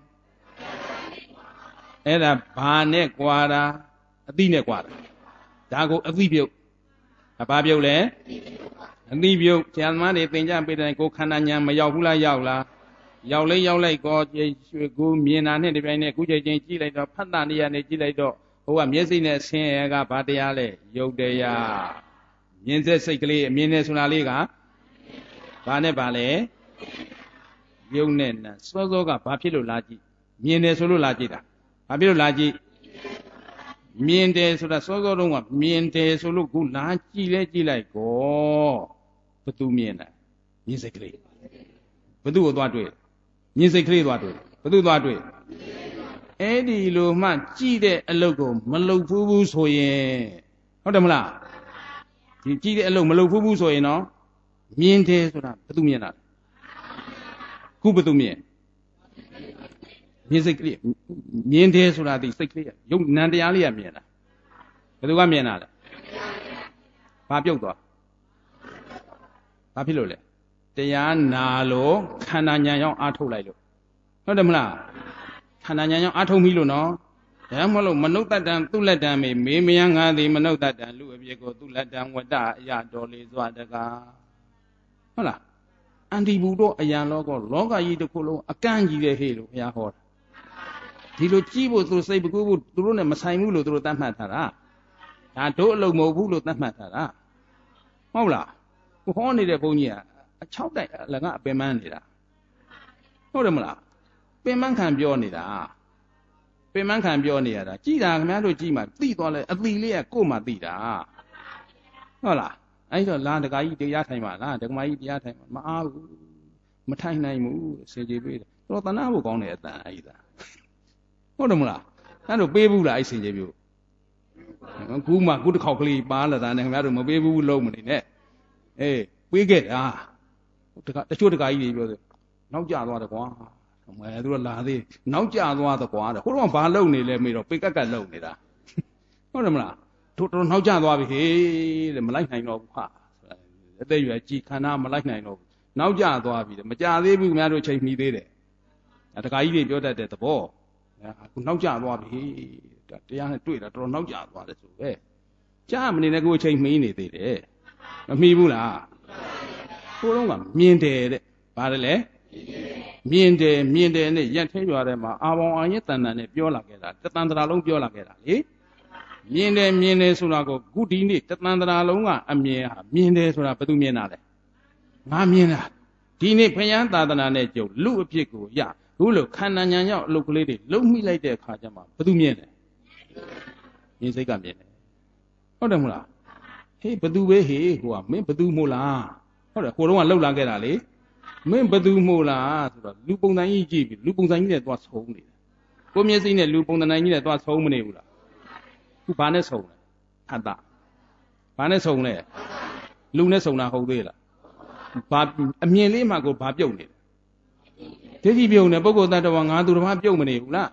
အဲ့ဒါဘာနဲ့ကွာတာအသိနဲ့ကွာတာဒါကိုအသိပြုတ်ဘာပြုတ်လဲအသိပြုတ်ဆရာသမားတွေသင်ကြားပေးတဲ့ကိုခန္ဓာဉာဏ်မရောက်ဘူးလားရောက်လိုက်ကောရွှေကူမြင်တာနဲ့ဒီပိုင်းနဲ့ခုချိန်ချင်းကြည့်လိုက်တော့ဖတ်တာနေရာနဲ့ကြည့်လိုက်တော့ဟိုကမျက်စိနဲ့ဆင်းရဲကဘာတရားလဲယုတ်တရားမြင်စေစိတ်ကလေးအမြင်နဲ့ဆိုတာလေးကဘာနဲ့ပါလဲယုတ်နဲ့နာစောကဘာဖြစ်လို့လာကြည့်မြင်တယ်ဆိုလို့လာကြည့်တာဘာဖြစ်လို့လာကြည့်မြင်တယ်ဆိုတာစောတုန်းကမြင်တယ်ဆိုလို့ခုလာကြည့်လိုက်ကောဘသူမြင်တယ်မြင်စိတ်ကလေးဘသူကိုသွားတွေ့မြင်စိတ်ကလေးသွားတွေ့ဘသူသွားတွေ့အဲ့ဒီလိုမှကြည့်တဲ့အလုပ်ကိုမလုပ်ဘူးဆိုရင်ဟုတ်တယ်မလားဒီကြည့်တဲ့အလုပ်မလုပ်ဘူးဆိုရင်တော့မြင်တယ်ဆိုတာဘသူမြင်တာခုဘသူမြင်မြင်စိတ်ကလေးမြင်တယ်ဆိုတာဒီစိတ်ကလေးရုပ်နံတရားလေးကမြင်တာဘယ်သူကမြင်တာလဲဘာပြုတ်သွားဘာဖြစ်လို့လဲတရားနာလို့ခန္ဓာဉာဏ်ရောက်အားထုတ်လိုက်လို့ဟုတ်တယ်မလားခန္ဓာဉာဏ်ရောက်အားထုတ်ပြီလို့နော်ဒါမှမဟုတ်မနုဿတံသူလက်တံမေမယံငါသည်မနုဿတံလူအပြေကိုသူလက်တံဝတ္တအရတော်လေးစွာတကားဟုတ်လားအန္တိဘူတော့အယံလောကကြီးတစ်ခုလုံးအကန့်ကြီးတဲ့ဟေ့လို့ဘုရားဟောတာဒီလိုကြည့်ဖို့သူစိတ်ပကူးဖို့သူတို့နဲ့မဆိုင်ဘူးလို့သူတို့သတ်မှတ်ထားတာဒါတို့အလုံးမဟုတ်ဘူးလို့သတ်မှတ်ထားတာဟုတ်လားကိုဟောနေတဲ့ဘုန်းကြီးကအချောက်တိုက်လည်းကအပင်ပန်းနေတာဟုတ်တယ်မလားပင်ပန်းခံပြောနေတာပင်ပန်းခံပြောနေရတာကြည်တာခင်ဗျားတို့ကြည်မှသိသွားလဲအတိလေးကကို့မှသိတာဟုတ်လားအဲ့တော့လာဒကာကြီးတရားထိုင်ပါလားဒကမကြီးတရားထိုင်ပါမအားဘူးမထိုင်နိုင်ဘူးစေကြေပေးတယ်တော်တနာဖို့ကောင်းတဲ့အတန်အဲ့ဒါဟုတ်တယ်မလားအဲ့တော့ပေးဘူးလားအဲ့စင်ကြေပြု
ကူမှကူတစ်ခေါက်ကလေးပါလာတာနဲ့ခင်ဗျားတို့မပေးဘူးလုံးမနေနဲ့အေးပေးခဲ့တာတချို့တကားကြီးတွေပြောတယ်နောက်ကျသွားတယ်ကွာမဲသူတို့လာသေးနောက်ကျသွားတယ်ကွာတဲ့ဟိုတော့ဘာလုံနေလဲမေးတော့ပိကက်ကက်လုံနေတာဟုတ်တယ်မလားတို့တော်နောက်ကျသွားပြီဟေးတဲ့မလိုက်နိုင်တော့ဘူးဟာအသက်ရွယ်ကြီးခန္ဓာမလိုက်နိုင်တော့ဘူးနောက်ကျသွားပြီတဲ့မကြသေးဘူးခင်ဗျားတို့ချိန်မီသေးတယ်တကားကြီးတွေပြောတတ်တဲ့သဘောအခုနောက်ကျသွားပြီတရားနဲ့တွေ့တာတော်နောက်ကျသွားတယ်ဆိုပဲကြားမနေနဲ့ကိုယ်ချိန်မီးနေသေးတယ်မမီးဘူးလားကိုယ်တော့ကမြင်တယ်တဲ့ပါတယ်လေမြင်တယ်နဲ့ရက်ထဲရွာထဲမှာအာဘောင်အာရတန်တန်နဲ့ပြောလာခဲ့တာတသန္တရာလုံးပြောလာခဲ့တာလေမြင်တယ်ဆိုတာကိုခုဒီနေ့တသန္တရာလုံးကအမြင်ဟာမြင်တယ်ဆိုတာဘယ်သူမြင်တာလဲငါမြင်တာဒီနေ့ဘုရားသာသနာနဲ့ကြုံလူအဖြစ်ကိုရခုလိုခန္ဓာဉာဏ်ရောက်အလုပ်ကလေးတွေလုံးမိလိုက်တဲ့အခါကျမှဘယ်သူမြင်လဲမြင်စိတ်ကမြင်တယ်ဟုတ်တယ်မလားဟေးဘသူပဲဟေးဟိုကမင်းဘသူမို့လားဟုတ်တယ်ဟိုတုန်းကလှုပ်လာခဲ့တာလေမင်းဘသူမို့လားဆိုတော့လူပုံစံကြီးကြည့်ပြီးလူပုံစံကြီးနဲ့သွားဆုံးနေတယ်ကိုမျက်စိနဲ့လူပုံစံကြီးနဲ့သွားဆုံးမနေဘူးလားခုဘာနဲ့ဆုံးလဲအတ္တဘာနဲ့ဆုံးလဲလူနဲ့ဆုံးတာဟုတ်သေးလားဘာအမြင်လေးမှကိုဘာပြုတ်နေလဲဒိဋ္ဌိပြုတ်နေပုဂ္ဂိုလ်တ attva ငါသူတစ်ပါးပြုတ်မနေဘူးလား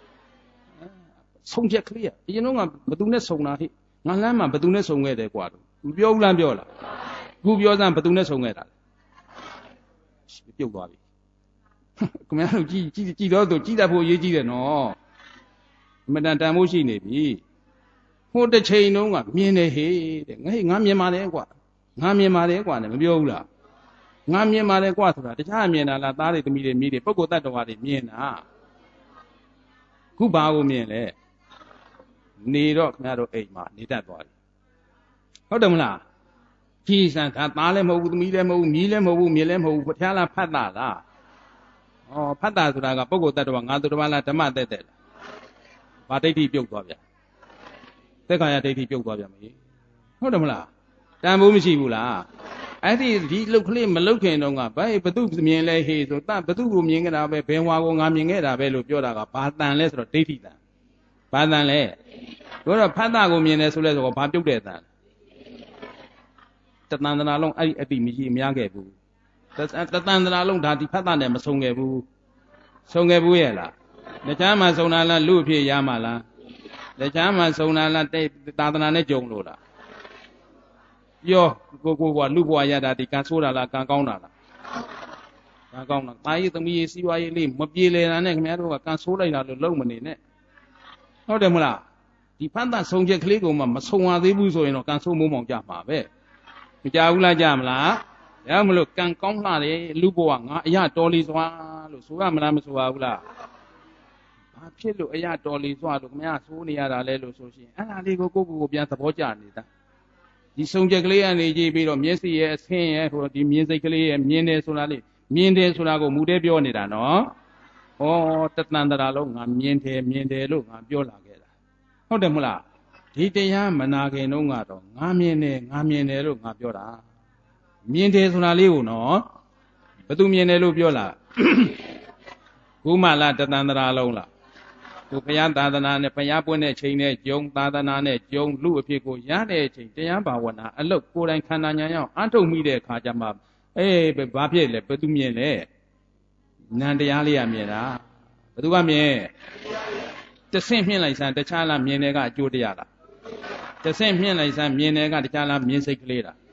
ဆုံးဖြတ်ကလေးအရင်တော့ကဘသူနဲ့ဆုံးတာဟိငါလမ်းမှာဘသူနဲ့ဆုံးခဲ့တယ်ကွာတို့ပြောဦးလားပြောလားခုပြောစမ်းဘသူနဲ့ဆုံးခဲ့တာလဲပြုတ်သွားပြီခင်ဗျားတို့ကြည်တော့သူကြည်တတ်ဖို့အရေးကြီးတယ်နော်အမတန်တန်ဖို့ရှိနေပြီဟိုတစ်ချိန်တုန်းကမြင်တယ်ဟေးတဲ့ငါမြင်ပါတယ်ကွာငါမြင်ပါတယ်ကွာနဲ့မပြောဘူးလားငါမြင်ပါတယ်ကွာဆိုတာတခြားမြင်တာလားသားတွေသမီးတွေမိတွေပုဂ္ဂိုလ်တ attva တွေမြင်တာခုဘာကိုမြင်လဲနေတော့ခင်ဗျားတို့အိမ်မှာနေတတ်သွားပြီဟုတ်တယ်မလားကြည်စံဒါသားလည်းမဟုတ်ဘူးသမီးလည်းမဟုတ်ဘူးမြည်လည်းမဟုတ်ဘူးမြင်လည်းမဟုတ်ဘူးဘုရားလားဖတ်တာလားဩဖတ်တာဆိုတာကပုဂ္ဂိုလ်တ attva ငါသူတစ်ပါးလားဓမ္မသက်သက်လားဘာဒိဋ္ဌိပြုတ်သွားဗျသက်ခါရဒိဋ္ဌိပြုတ်သွားဗျမေဟုတ်တယ်မလားတန်ဖို့မရှိဘူးလားအဲ့ဒီလုတ်ကလေးမလုတ်ခင်တော့ကဘယ်သူမြင်လဲဟေးဆိုဘသူကိုမြင်ခဲ့တာပဲဘယ်ဟွာကိုငါမြင်ခဲ့တာပဲလို့ပြောတာကဘာတန်လဲဆိုတော့ဒိဋ္ဌိတန်ဘာတန်လဲတို့တော့ဖတ်တာကိုမြင်တယ်ဆိုလဲဆိုတော့ဘာပြုတ်တဲ့တန်တသန္တနာလုံးအဲ့ဒီအတိမရှိမရခဲ့ဘူးတသန္တနာလုံးဒါဒီဖတ်တာနဲ့မဆုံးခဲ့ဘူးဆုံးခဲ့ဘူးရဲ့လားတခြားမှာဆုံးတာလားလူအဖြစ်ရမှာလားတခြားမှာဆုံးတာလားသာသနာနဲ့ကြုံလို့လားပြောကိုကလူဘဝရတာဒီကံဆိုးတာလားကံကောင်းတာလားကံကောင်းတာတာရေးသမီးရေးစီးပွားရေးလေးမပြေလည်တာနဲ့ခင်ဗျားတို့ကကံဆိုးလိုက်တာလို့လုံးမနေနဲ့ဟုတ်တယ်မလားဒီဖတ်တာဆုံးချက်ကလေးကိုမှမဆုံးရသေးဘူးဆိုရင်တော့ကံဆိုးမိုးမောင်ကြမှာပဲမကြဘူးလားကြမလားဒါမှမလို့ကံကောင်းလာတယ်လူဘဝငါအရာတော်လီစွာလို့ဆိုရမလားမဆိုရဘူးလားဘာဖြစ်လို့အရာတော်လီစွာလို့ခင်ဗျားဆိုးနေရတာလဲလို့ဆိုရှင်အဲ့ဒါလေးကိုကိုပြန်သဘောကျနေတာဒီဆုံးချက်ကလေးကနေကြည့်ပြီးတော့မျက်စိရဲ့အဆင်းရဲ့ဟိုဒီမြင်စိတ်ကလေးရဲ့မြင်တယ်ဆိုတာလေးမြင်တယ်ဆိုတာကိုမူတည်းပြောနေတာနော်ဩတသန္တရာလုံးငါမြင်တယ်လို့ငါပြောလာခဲ့တာဟုတ်တယ်မလားဒီတရားမနာခင်တုန်းကတော့ငါမြင်တယ်လို့ငါပြောတာမြင်တယ်ဆိုတာလေးကိုနော်ဘယ်သူမြင်တယ်လို့ပြောလားခုမှလားတသန္တရာလုံးလားသူဘုရားသာသနာနဲ့ဘုရားပွင့်တဲ့ချိန်နဲ့ကြုံသာသနာနဲ့ကြုံလူအဖြစ်ကိုရတဲ့အချိန်တရားဘာဝနာအလုတ်ကိုယ်တိုင်ခန္ဓာဉာဏ်ရောက်အထုတ်မိတဲ့အခါကျမှဘာဖြစ်လဲဘယ်သူမြင်လဲနံတရားလေးကမြင်တာဘယ်သူကမြင်တဆင့်မြင့်လိုက်စမ်းတခြားလားမြင်တယ်ကအကျိုးတရားလားတဆင့်မြင့်လိုက်စမ်းမြင်တယ်ကတခြားလားမြင်စိတ်ကလေးလား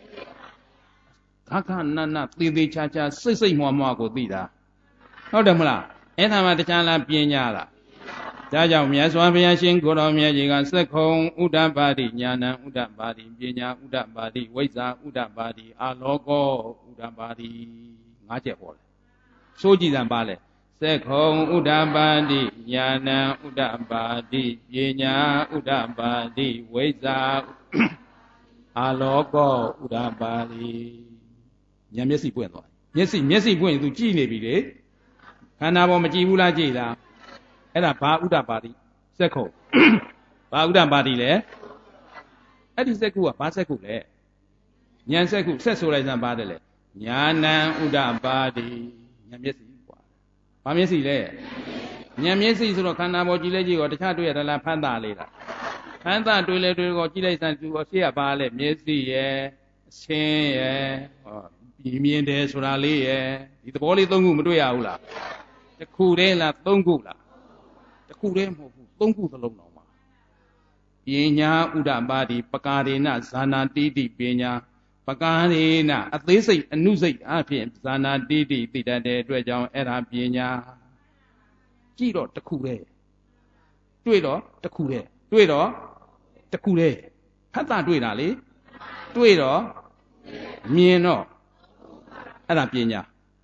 ခနသေချာစိတ်မွားကိုသိတာဟုတ်တယ်မလားအဲ့ဒါမှတခြားလားပညာလားဒါကြောင့်မြတ်စွာဘုရားရှင်ကိုတော်မြတ်ကြီးကသက္ခုံဥဒ္ဓပါတိဉာဏံဥဒ္ဓပါတိပညာဥဒ္ဓပါတိဝိဇ္ဇာဥဒ္ဓပါတိအာလောကောဥဒ္ဓပါတိ၅ချက်ဟောတယ်စိုးကြည်စံပါလေသက္ခုံဥဒ္ဓပါတိဉာဏံဥဒ္ဓပါတိပညာဥဒ္ဓပါတိဝိဇ္ဇာအာလောကောဥဒ္ဓပါတိဉာဏ်မျက်စိပွင့်သွားမျက်စိပွင့်ရင် तू ကြည့်နေပြီလေခန္ဓာပေါ်မကြည့်ဘူးလားကြည့်လားအဲ့ဒါဘာဥဒ္ဓပါတိစက္ခုဘာဥဒ္ဓပါတိလဲအဲ့ဒီစက္ခုကဘာစက္ခုလဲဉာဏ်စက္ခုဆက်ဆိုလိုက်စမ်းပါတယ်လေဉာဏံဥဒ္ဓပါတိဉာဏ်မျက်စိကွာဘာမျက်စိလဲဉာဏ်မျက်စိဆိုတော့ခန္ဓာပေါ်ကြည့်လိုက်ကြည့်ရောတခြားတွေ့ရတာလားဖတ်တာလေးလားခန္ဓာတွေးလေတွေးကိုကြည့်လိုက်စမ်းသူရှေ့ကပါလေမျက်စိရဲ့အဆင်းရဲ့မြင်တယ်ဆိုတာလေးရဲ့ဒီသဘောလေးသုံးခုမတွေ့ရဘူးလားတစ်ခုတည်းလားသုံးခုလားတစ်ခုတည်းမဟုတ်ဘူးသုံးခုသလုံးတော့မှာပညာဥဒ္ဒပါတိပကာရေနဇာနာတိတိပညာပကာရေနအသေးစိတ်အနုစိတ်အဖြစ်ဇာနာတိတိသိတတ်တဲ့အတွက်ကြောင့်အဲ့ဒါပညာကြည့်တော့တစ်ခုတည်းတွေ့တော့တစ်ခုတည်းတွေ့တော့တစ်ခုတည်းဖတ်တာတွေ့တာလေတွေ့တော့မြင်တော့အဲ့ဒါပညာ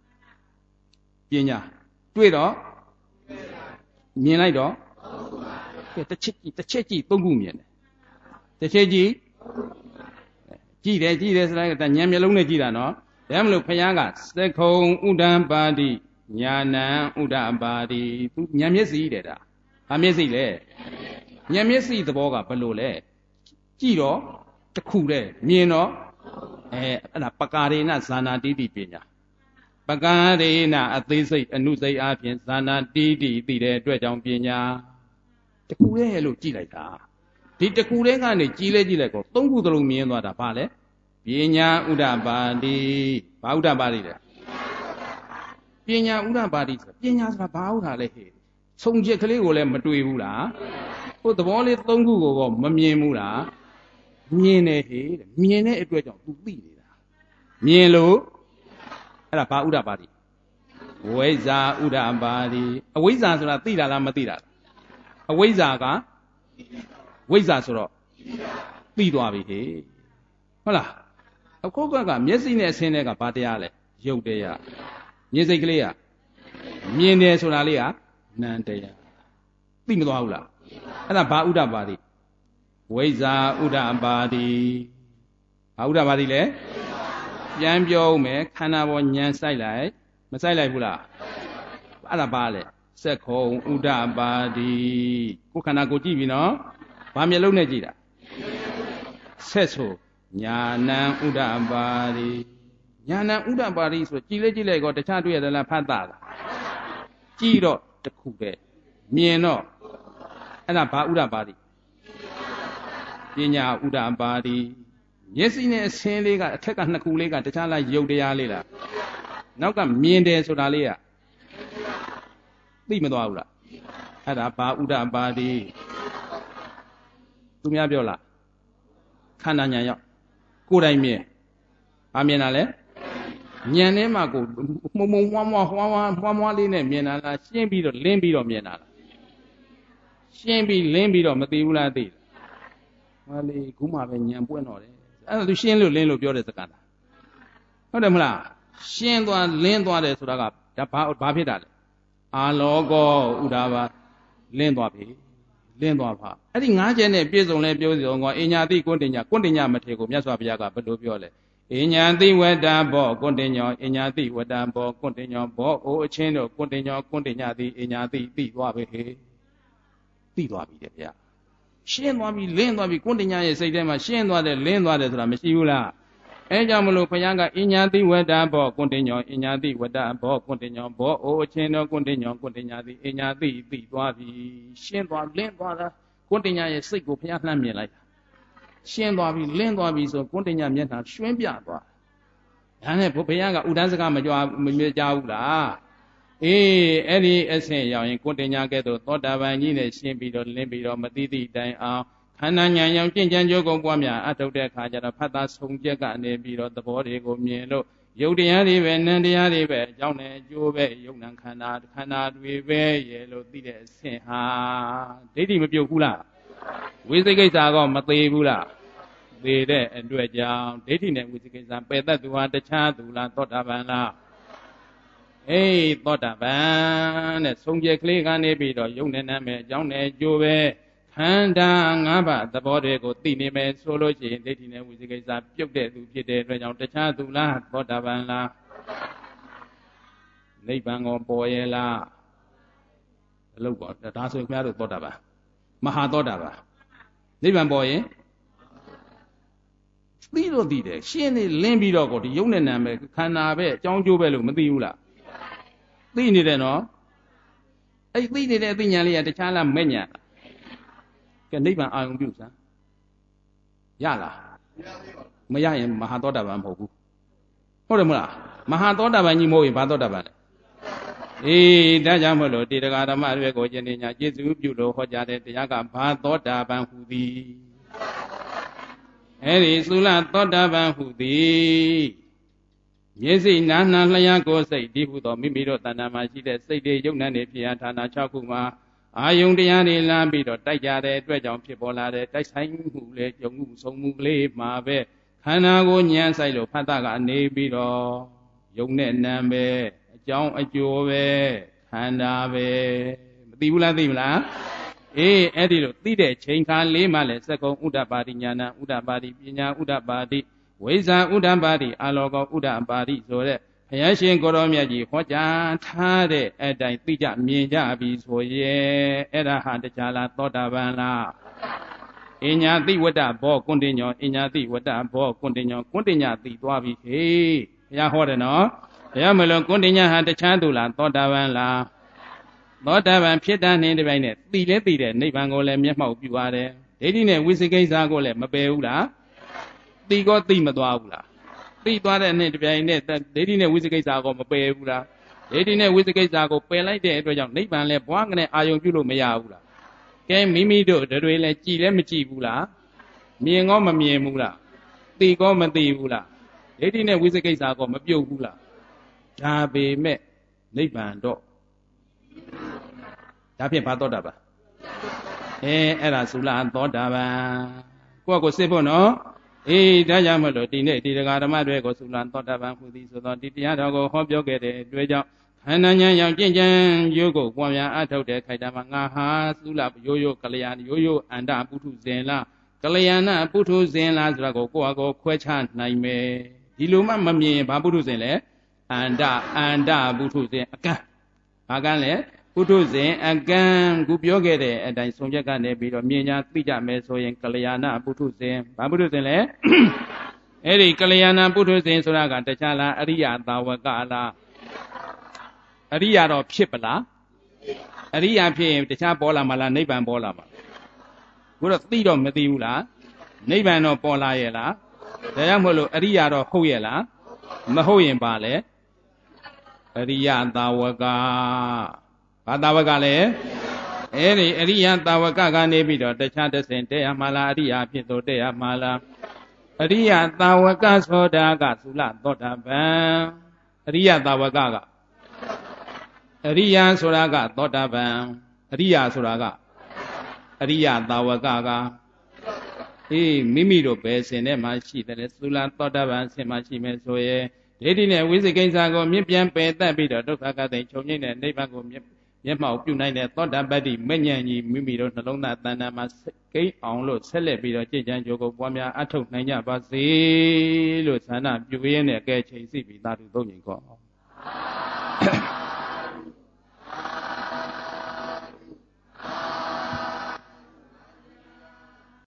တွေ့တော့မြင်လိုက်တော့တစ်ချက်ကြည့်သုံးခုမြင်တယ်တစ်ချက်ကြည့်တယ်ဆိုတာကဉာဏ်မျက်လုံးနဲ့ကြည့်တာနော်ဒါမှမဟုတ်ဘုရားကသက္ခုံဥဒ္ဒံပါတိညာဏံဥဒ္ဒပါတိသူဉာဏ်မျက်စိတဲ့ဒါဘာမျက်စိလဲဉာဏ်မျက်စိသဘောကဘယ်လိုလဲကြည့်တော့တစ်ခုတည်းမြင်တော့အဲ့ဒါပကာရေနဇာနာတိတိပညာပကာရေနအသေးစိတ်အနုစိတ်အပြင်ဇာနာတိတိသိတဲ့အတွက်ကြောင့်ပညာတစ်ခုတည်းလို့ကြည့်လိုက်တာဒီတစ်ခုတည်းကနေကြည့်လိုက်တော့သုံးခုသလုံးမြင်သွားတာဘာလဲပညာဥဒ္ဒပါတိဘာဥဒ္ဒပါတိလဲပညာဥဒ္ဒပါတိဆိုပညာဆိုတာဘာဥဒ္ဒလဲဟဲ့ဆုံချက်ကလေးကိုလည်းမတွေ့ဘူးလားဟိုသဘောလေးသုံးခုကိုမမြင်ဘူးလားမြင်တယ်ဟဲ့မြင်တဲ့အတွက်ကြောင့် तू သိနေတာမြင်လို့အဲ့ဒါဘာဥဒ္ဒပါတိဝိဇ္ဇာဥဒ္ဒပါတိအဝိဇ္ဇာဆိုတာသိတာလားမသိတာလားအဝိဇ္ဇာကဝိဇ္ဇာဆိုတော့သိသွားပြီဟဲ့ဟုတ်လားအခုကမျက်စိနဲ့အဆင်းနဲ့ကဘာတရားလဲရုပ်တရားမြင်စိတ်ကလေးကမြင်တယ်ဆိုတာလေးကနံတရားသိမသွားဘူးလားအဲ့ဒါဘာဥဒ္ဒပါတိဝိဇ္ဇာဥဒ္ဒပါတိဘာဥဒ္ဒပါတိလဲပြန်ပြောဦးမယ်ခန္ဓာပေါ်ဉာဏ်စိုက်လိုက်မစိုက်လိုက်ဘူးလားအဲ့ဒါဘာလဲစက္ခုံဥဒ္ဒပါတိကိုယ်ခန္ဓာကိုကြည့်ပြီနော်ဘာမျက်လုံးနဲ့ကြည့်တာဆက်ဆိုညာဏံဥဒ္ဒပါတိညာဏံဥဒ္ဒပါတိဆိုကြည်လိုက်ကောတခြားတွေ့ရတယ်လားဖတ်တာလားကြည့်တော့တစ်ခုပဲမြင်တော့အဲ့ဒါဘာဥဒ္ဒပါတိပညာဥဒ္ဒပါတိမျက်စိနဲ့အဆင်းလေးကအထက်ကနှစ်ခုလေးကတခြားလားရုပ်တရားလေးလားနောက်ကမြင်တယ်ဆိုတာလေးကသိမသွားဘူးလားအဲ့ဒါဘာဥဒ္ဒပါတိသူများပြောလားခန္ဓာဉာဏ်ရောက်ကိုယ်တိုင်မြင်ဘာမြင်တာလဲဉာဏ်ထဲမှာကိုမှုံမွားမွားလေးနဲ့မြင်တာလားရှင်းပြီးတော့လင်းပြီးတော့မြင်တာလားရှင်းပြီးလင်းပြီးတော့မသိဘူးလားသိလားဟာလေခုမှပဲဉာဏ်ပွင့်တော့တယ်အဲ့ဒါသူရှင်းလို့လင်းလို့ပြောတဲ့စကားလားဟုတ်တယ်မလားရှင်းသွားလင်းသွားတယ်ဆိုတာကဒါဘာဖြစ်တာလဲအာလောကောဥဒ္ဒပါလင်းသွားပြီလင်းသွားပါအဲ့ဒီ၅ချက်နဲ့ပြည့်စုံလဲပြောစီအောင်ကအညာတိကွဋ္ဌိညာမထေကိုမြတ်စွာဘုရားကဘယ်လိုပြောလဲအညာတိဝတ္တဘောကွဋ္ဌိညောအညာတိဝတ္တဘောကွဋ္ဌိညောဘောအိုအချင်းတို့ကွဋ္ဌိညောကွဋ္ဌိညာတိအညာတိသိသွားပြီဟေသိသွားပြီတဲ့ဗျာရှင်းသွားပြီလင်းသွားပြီကွဋ္ဌိညာရဲ့စိတ်ထဲမှာရှင်းသွားတယ်လင်းသွားတယ်ဆိုတာမရှိဘူးလားအဲကြောင့်မလို့ဘုရားကအညာတိဝတ္တဘောကွဋ္ဌိညောအညာတိဝတ္တဘောကွဋ္ဌိညောဘောအိုအချင်းတို့ကွဋ္ဌိညောကွဋ္ဌိညာတိအညာတိသိသွားပြီရှင်းသွားလင်းသွားတာကွဋ္ဌိညာရဲ့စိတ်ကိုဘုရားလှမ်းမြင်လိုက်တာရှင်းသွားပြီလင်းသွားပြီဆိုကွဋ္ဌိညာမျက်နှာရွှင်းပြသွားဒါနဲ့ဘုရားကဥဒ္ဒစကားမကြဘူးလားအေးအဲ့ဒီအဆင့်ရောက်ရင်ကွဋ္ဌိညာကဲ့သို့သောတာပန်ကြီးနဲ့ရှင်းပြီးတော့လင်းပြီးတော့မသိသည့်တိုင်အောင်ခန္ဓာဉာဏ်ရောက်ကျင့်ကြံကြိုးကုန်ပွားများအထုတ်တဲ့အခါကျတော့ဖတ်တာဆုံးချက်ကနေပြီးတော့သဘောတွေကိုမြင်လို့ယုတ်တရားတွေပဲနံတရားတွေပဲအကြောင်းနဲ့အကျိုးပဲယုံနံခန္ဓာတွေပဲရဲ့လို့သိတဲ့အဆင့်ဟာဒိဋ္ဌိမပြုတ်ဘူးလားဝိသိကိစ္စကမသေးဘူးလားသေတဲ့အတွက်ကြောင့်ဒိဋ္ဌိနဲ့ဝိသိကိစ္စပယ်တတ်သူဟာတခြားသူလားသောတာပန်လားအေးသောတာပန်တဲ့ဆုံးဖြတ်ကလေးကနေပြီးတော့ယုံနဲ့နာမယ်အကြောင်းနဲ့အကျိုးပဲခန္ဓာ၅ပါးသဘောတွေကိုသိနေမယ်ဆိုလို့ရှိရင်ဒိဋ္ဌိနဲ့ဝိသိကိစ္စပြုတ်တဲ့သူဖြစ်တဲ့အတွက်ကြောင့်တခြားသူလားသောတာပန်လားနိဗ္ဗာန်ကိုပေါ်ရဲ့လားအလုပ်ပေါ့ဒါဆိုရင်ခင်ဗျားတို့သောတာပန်မဟာသောတာပန်နိဗ္ဗာန်ပေါ်ရင်သိတော့သိတယ်ရှင်းနေလင်းပြီးတော့ကိုဒီယုံနဲ့နာမယ်ခန္ဓာပဲအကြောင်းကျိုးပဲလို့မသိဘူးလားသိနေတယ်နော်အဲ့သိနေတဲ့အသိဉာဏ်လေးကတခြားလားမဲ့ညာကဲနိဗ္ဗာန်အာရုံပြုစမ်းရလားမရရင်မဟာသောတာပန်မဟုတ်ဘူးဟုတ်တယ်မလားမဟာသောတာပန်ကြီးမဟုတ်ရင်ဘာသောတာပန်လဲအေးဒါကြောင့်မလို့တေတဂါဓမ္မတွေကိုယနေ့ညကျေစုပြုလို့ဟောကြားတဲ့တရားကဘာသောတာပန်ဟူသည်အဲ့ဒီသုလသောတာပန်ဟူသည်မျက်စိနာနာလျှာကိုယ်စိတ်ဒီဟုသောမိမိတို့တဏ္ဍာမှာရှိတဲ့စိတ်တွေယုံနဲ့နေဖြစ်ရာဌာန6ခုမှာအာယုန်တရားတွေလာပြီးတော့တိုက်ကြတဲ့အတွက်ကြောင့်ဖြစ်ပေါ်လာတဲ့တိုက်ဆိုင်မှုလေယုံမှုဆုံးမှုကလေးမှာပဲခန္ဓာကိုညံဆိုင်လို့ဖတ်တာကနေပြီးတော့ယုံနဲ့နံပဲအကြောင်းအကျိုးပဲခန္ဓာပဲမသိဘူးလားသိမလားအေးအဲ့ဒီလိုသိတဲ့ချိန်ခါလေးမှလည်းစက္ကုံဥဒ္ဒပါတိညာဏဥဒ္ဒပါတိပညာဥဒ္ဒပါတိဝိဇ္ဇာဥဒ္ဒပါတိအာလောကောဥဒ္ဒပါတိဆိုတဲ့ဘုရားရှင်ကိုရောမြတ်ကြီးဟောကြားထားတဲ့အတိုင်းသိကြမြင်ကြပြီဆိုရဲ့အဲ့ဒါဟာတရားလားသောတာပန်လားအညာတိဝတ္တဘောကွန်တင်ညောအညာတိဝတ္တဘောကွန်တင်ညောကွန်တင်ညာသိသွားပြီဟေးဘုရားဟောတယ်နော်ဘုရားမလို့ကွန်တင်ညာဟာတခြားသူလားသောတာပန်လားသောတာပန်ဖြစ်တာနဲ့ဒီပိုင်းနဲ့သိလဲသိတဲ့နိဗ္ဗာန်ကိုလည်းမျက်မှောက်ပြုရတယ်ဒိဋ္ဌိနဲ့ဝိသိကိစ္စကိုလည်းမပယ်ဘူးလားသိကောသိမသွားဘူးလားသိသွားတဲ့နဲ့ဒီပိုင်းနဲ့ဒိဋ္ဌိနဲ့ဝိသိကိစ္စကိုမပယ်ဘူးလားဒိဋ္ဌိနဲ့ဝိသိကိစ္စကိုပယ်လိုက်တဲ့အတွက်ကြောင့်နိဗ္ဗာန်လည်းဘွားကနေအာယုံပြုလို့မရဘူးလားကဲမိမိတို့တွေလည်းကြည်လည်းမကြည်ဘူးလားမြင်ကောမမြင်ဘူးလားသိကောမသိဘူးလားဒိဋ္ဌိနဲ့ဝိသိကိစ္စကိုမပြုတ်ဘူးလားဒါပေမဲ့နိဗ္ဗာန်တော့ဒါဖြင့်ဘာသောတာပန်အဲ့ဒါသုလသောတာပန်ကိုယ့်ကိုစစ်ဖို့နော်အေးဒါကြောင့်မလို့ဒီနေ့ဒီတရားဓမ္မတွေကိုသုလသောတာပန်ဟူသည်ဆိုတော့ဒီတရားတော်ကိုဟောပြောခဲ့တဲ့အတွက်ကြောင့်ခန္ဓာဉာဏ်ရောက်ကျင့်ကြံရိုးကိုပွားများအထောက်တဲ့ခိုက်တာမှာငါဟာသုလရိုးရိုးကလျာဏရိုးရိုးအန္တပုထုဇဉ်လားကလျာဏပုထုဇဉ်လားဆိုတာကိုကိုယ့်အကိုခွဲခြားနိုင်မယ်ဒီလိုမှမမြင်ဘာပုထုဇဉ်လဲအန္တပုထုဇဉ်အကန့်ဘာကန်းလဲပုထုဇဉ်အကန့်ခုပြောခဲ့တဲ့အတိုင်းဆုံးချက်ကနေပြီးတော့မြင်ညာသိကြမယ်ဆိုရင်ကလျာဏပုထုဇဉ်ဘာပုထုဇဉ်လဲအဲ့ဒီကလျာဏပုထုဇဉ်ဆိုတာကတခြားလားအရိယသာဝကလားအရိယတော့ဖြစ်ပလားအရိယဖြစ်ရင်တခြားပေါ်လာမလားနိဗ္ဗာန်ပေါ်လာမှာဘုရားသိတော့မသိဘူးလားနိဗ္ဗာန်တော့ပေါ်လာရဲ့လားဒါကြောင့်မို့လို့အရိယတော့ဟုတ်ရဲ့လားမဟုတ်ရင်ပါလေအရိယသာဝကဘာသာဝကလဲအဲ့ဒီအရိယသာဝကကနေပြီးတော့တခြားတစ်ဆင့်တဲ့ရမှာလားအရိယဖြစ်တော့တဲ့ရမှာလားအရိယသာဝကဆိုတာကသုလသောတာပန်အရိယသာဝကကအရိယဆိုတာကသောတာပန်အရိယဆိုတာကအရိယသာဝကကအေးမိမိတို့ပဲဆင်ထဲမှာရှိတယ်သုလသောတာပန်ဆင်မှာရှိမယ်ဆိုရဲဒိဋ္ဌိနဲ့ဝိသိကိစ္စကိုမြင့်ပြန်ပယ်တတ်ပြီးတော့ဒုက္ခကတိချုပ်ငိမ့်တဲ့နိဗ္ဗာန်ကိုမျက်မှောက်ပြုနိုင်တဲ့သောတာပတ္တိမဉ္ဇဉ်ကြီးမိမိတို့နှလုံးသားတဏ္ဍာမှာကိန်းအောင်လို့ဆက်လက်ပြီးတော့ကြည်ကြံကြိုးကိုပွားများအထောက်နိုင်ကြပါစေလို့ဆန္ဒပြုရင်းနဲ့ကဲချိန်စီပြီးသာဓုသုံးညင်ခေါ်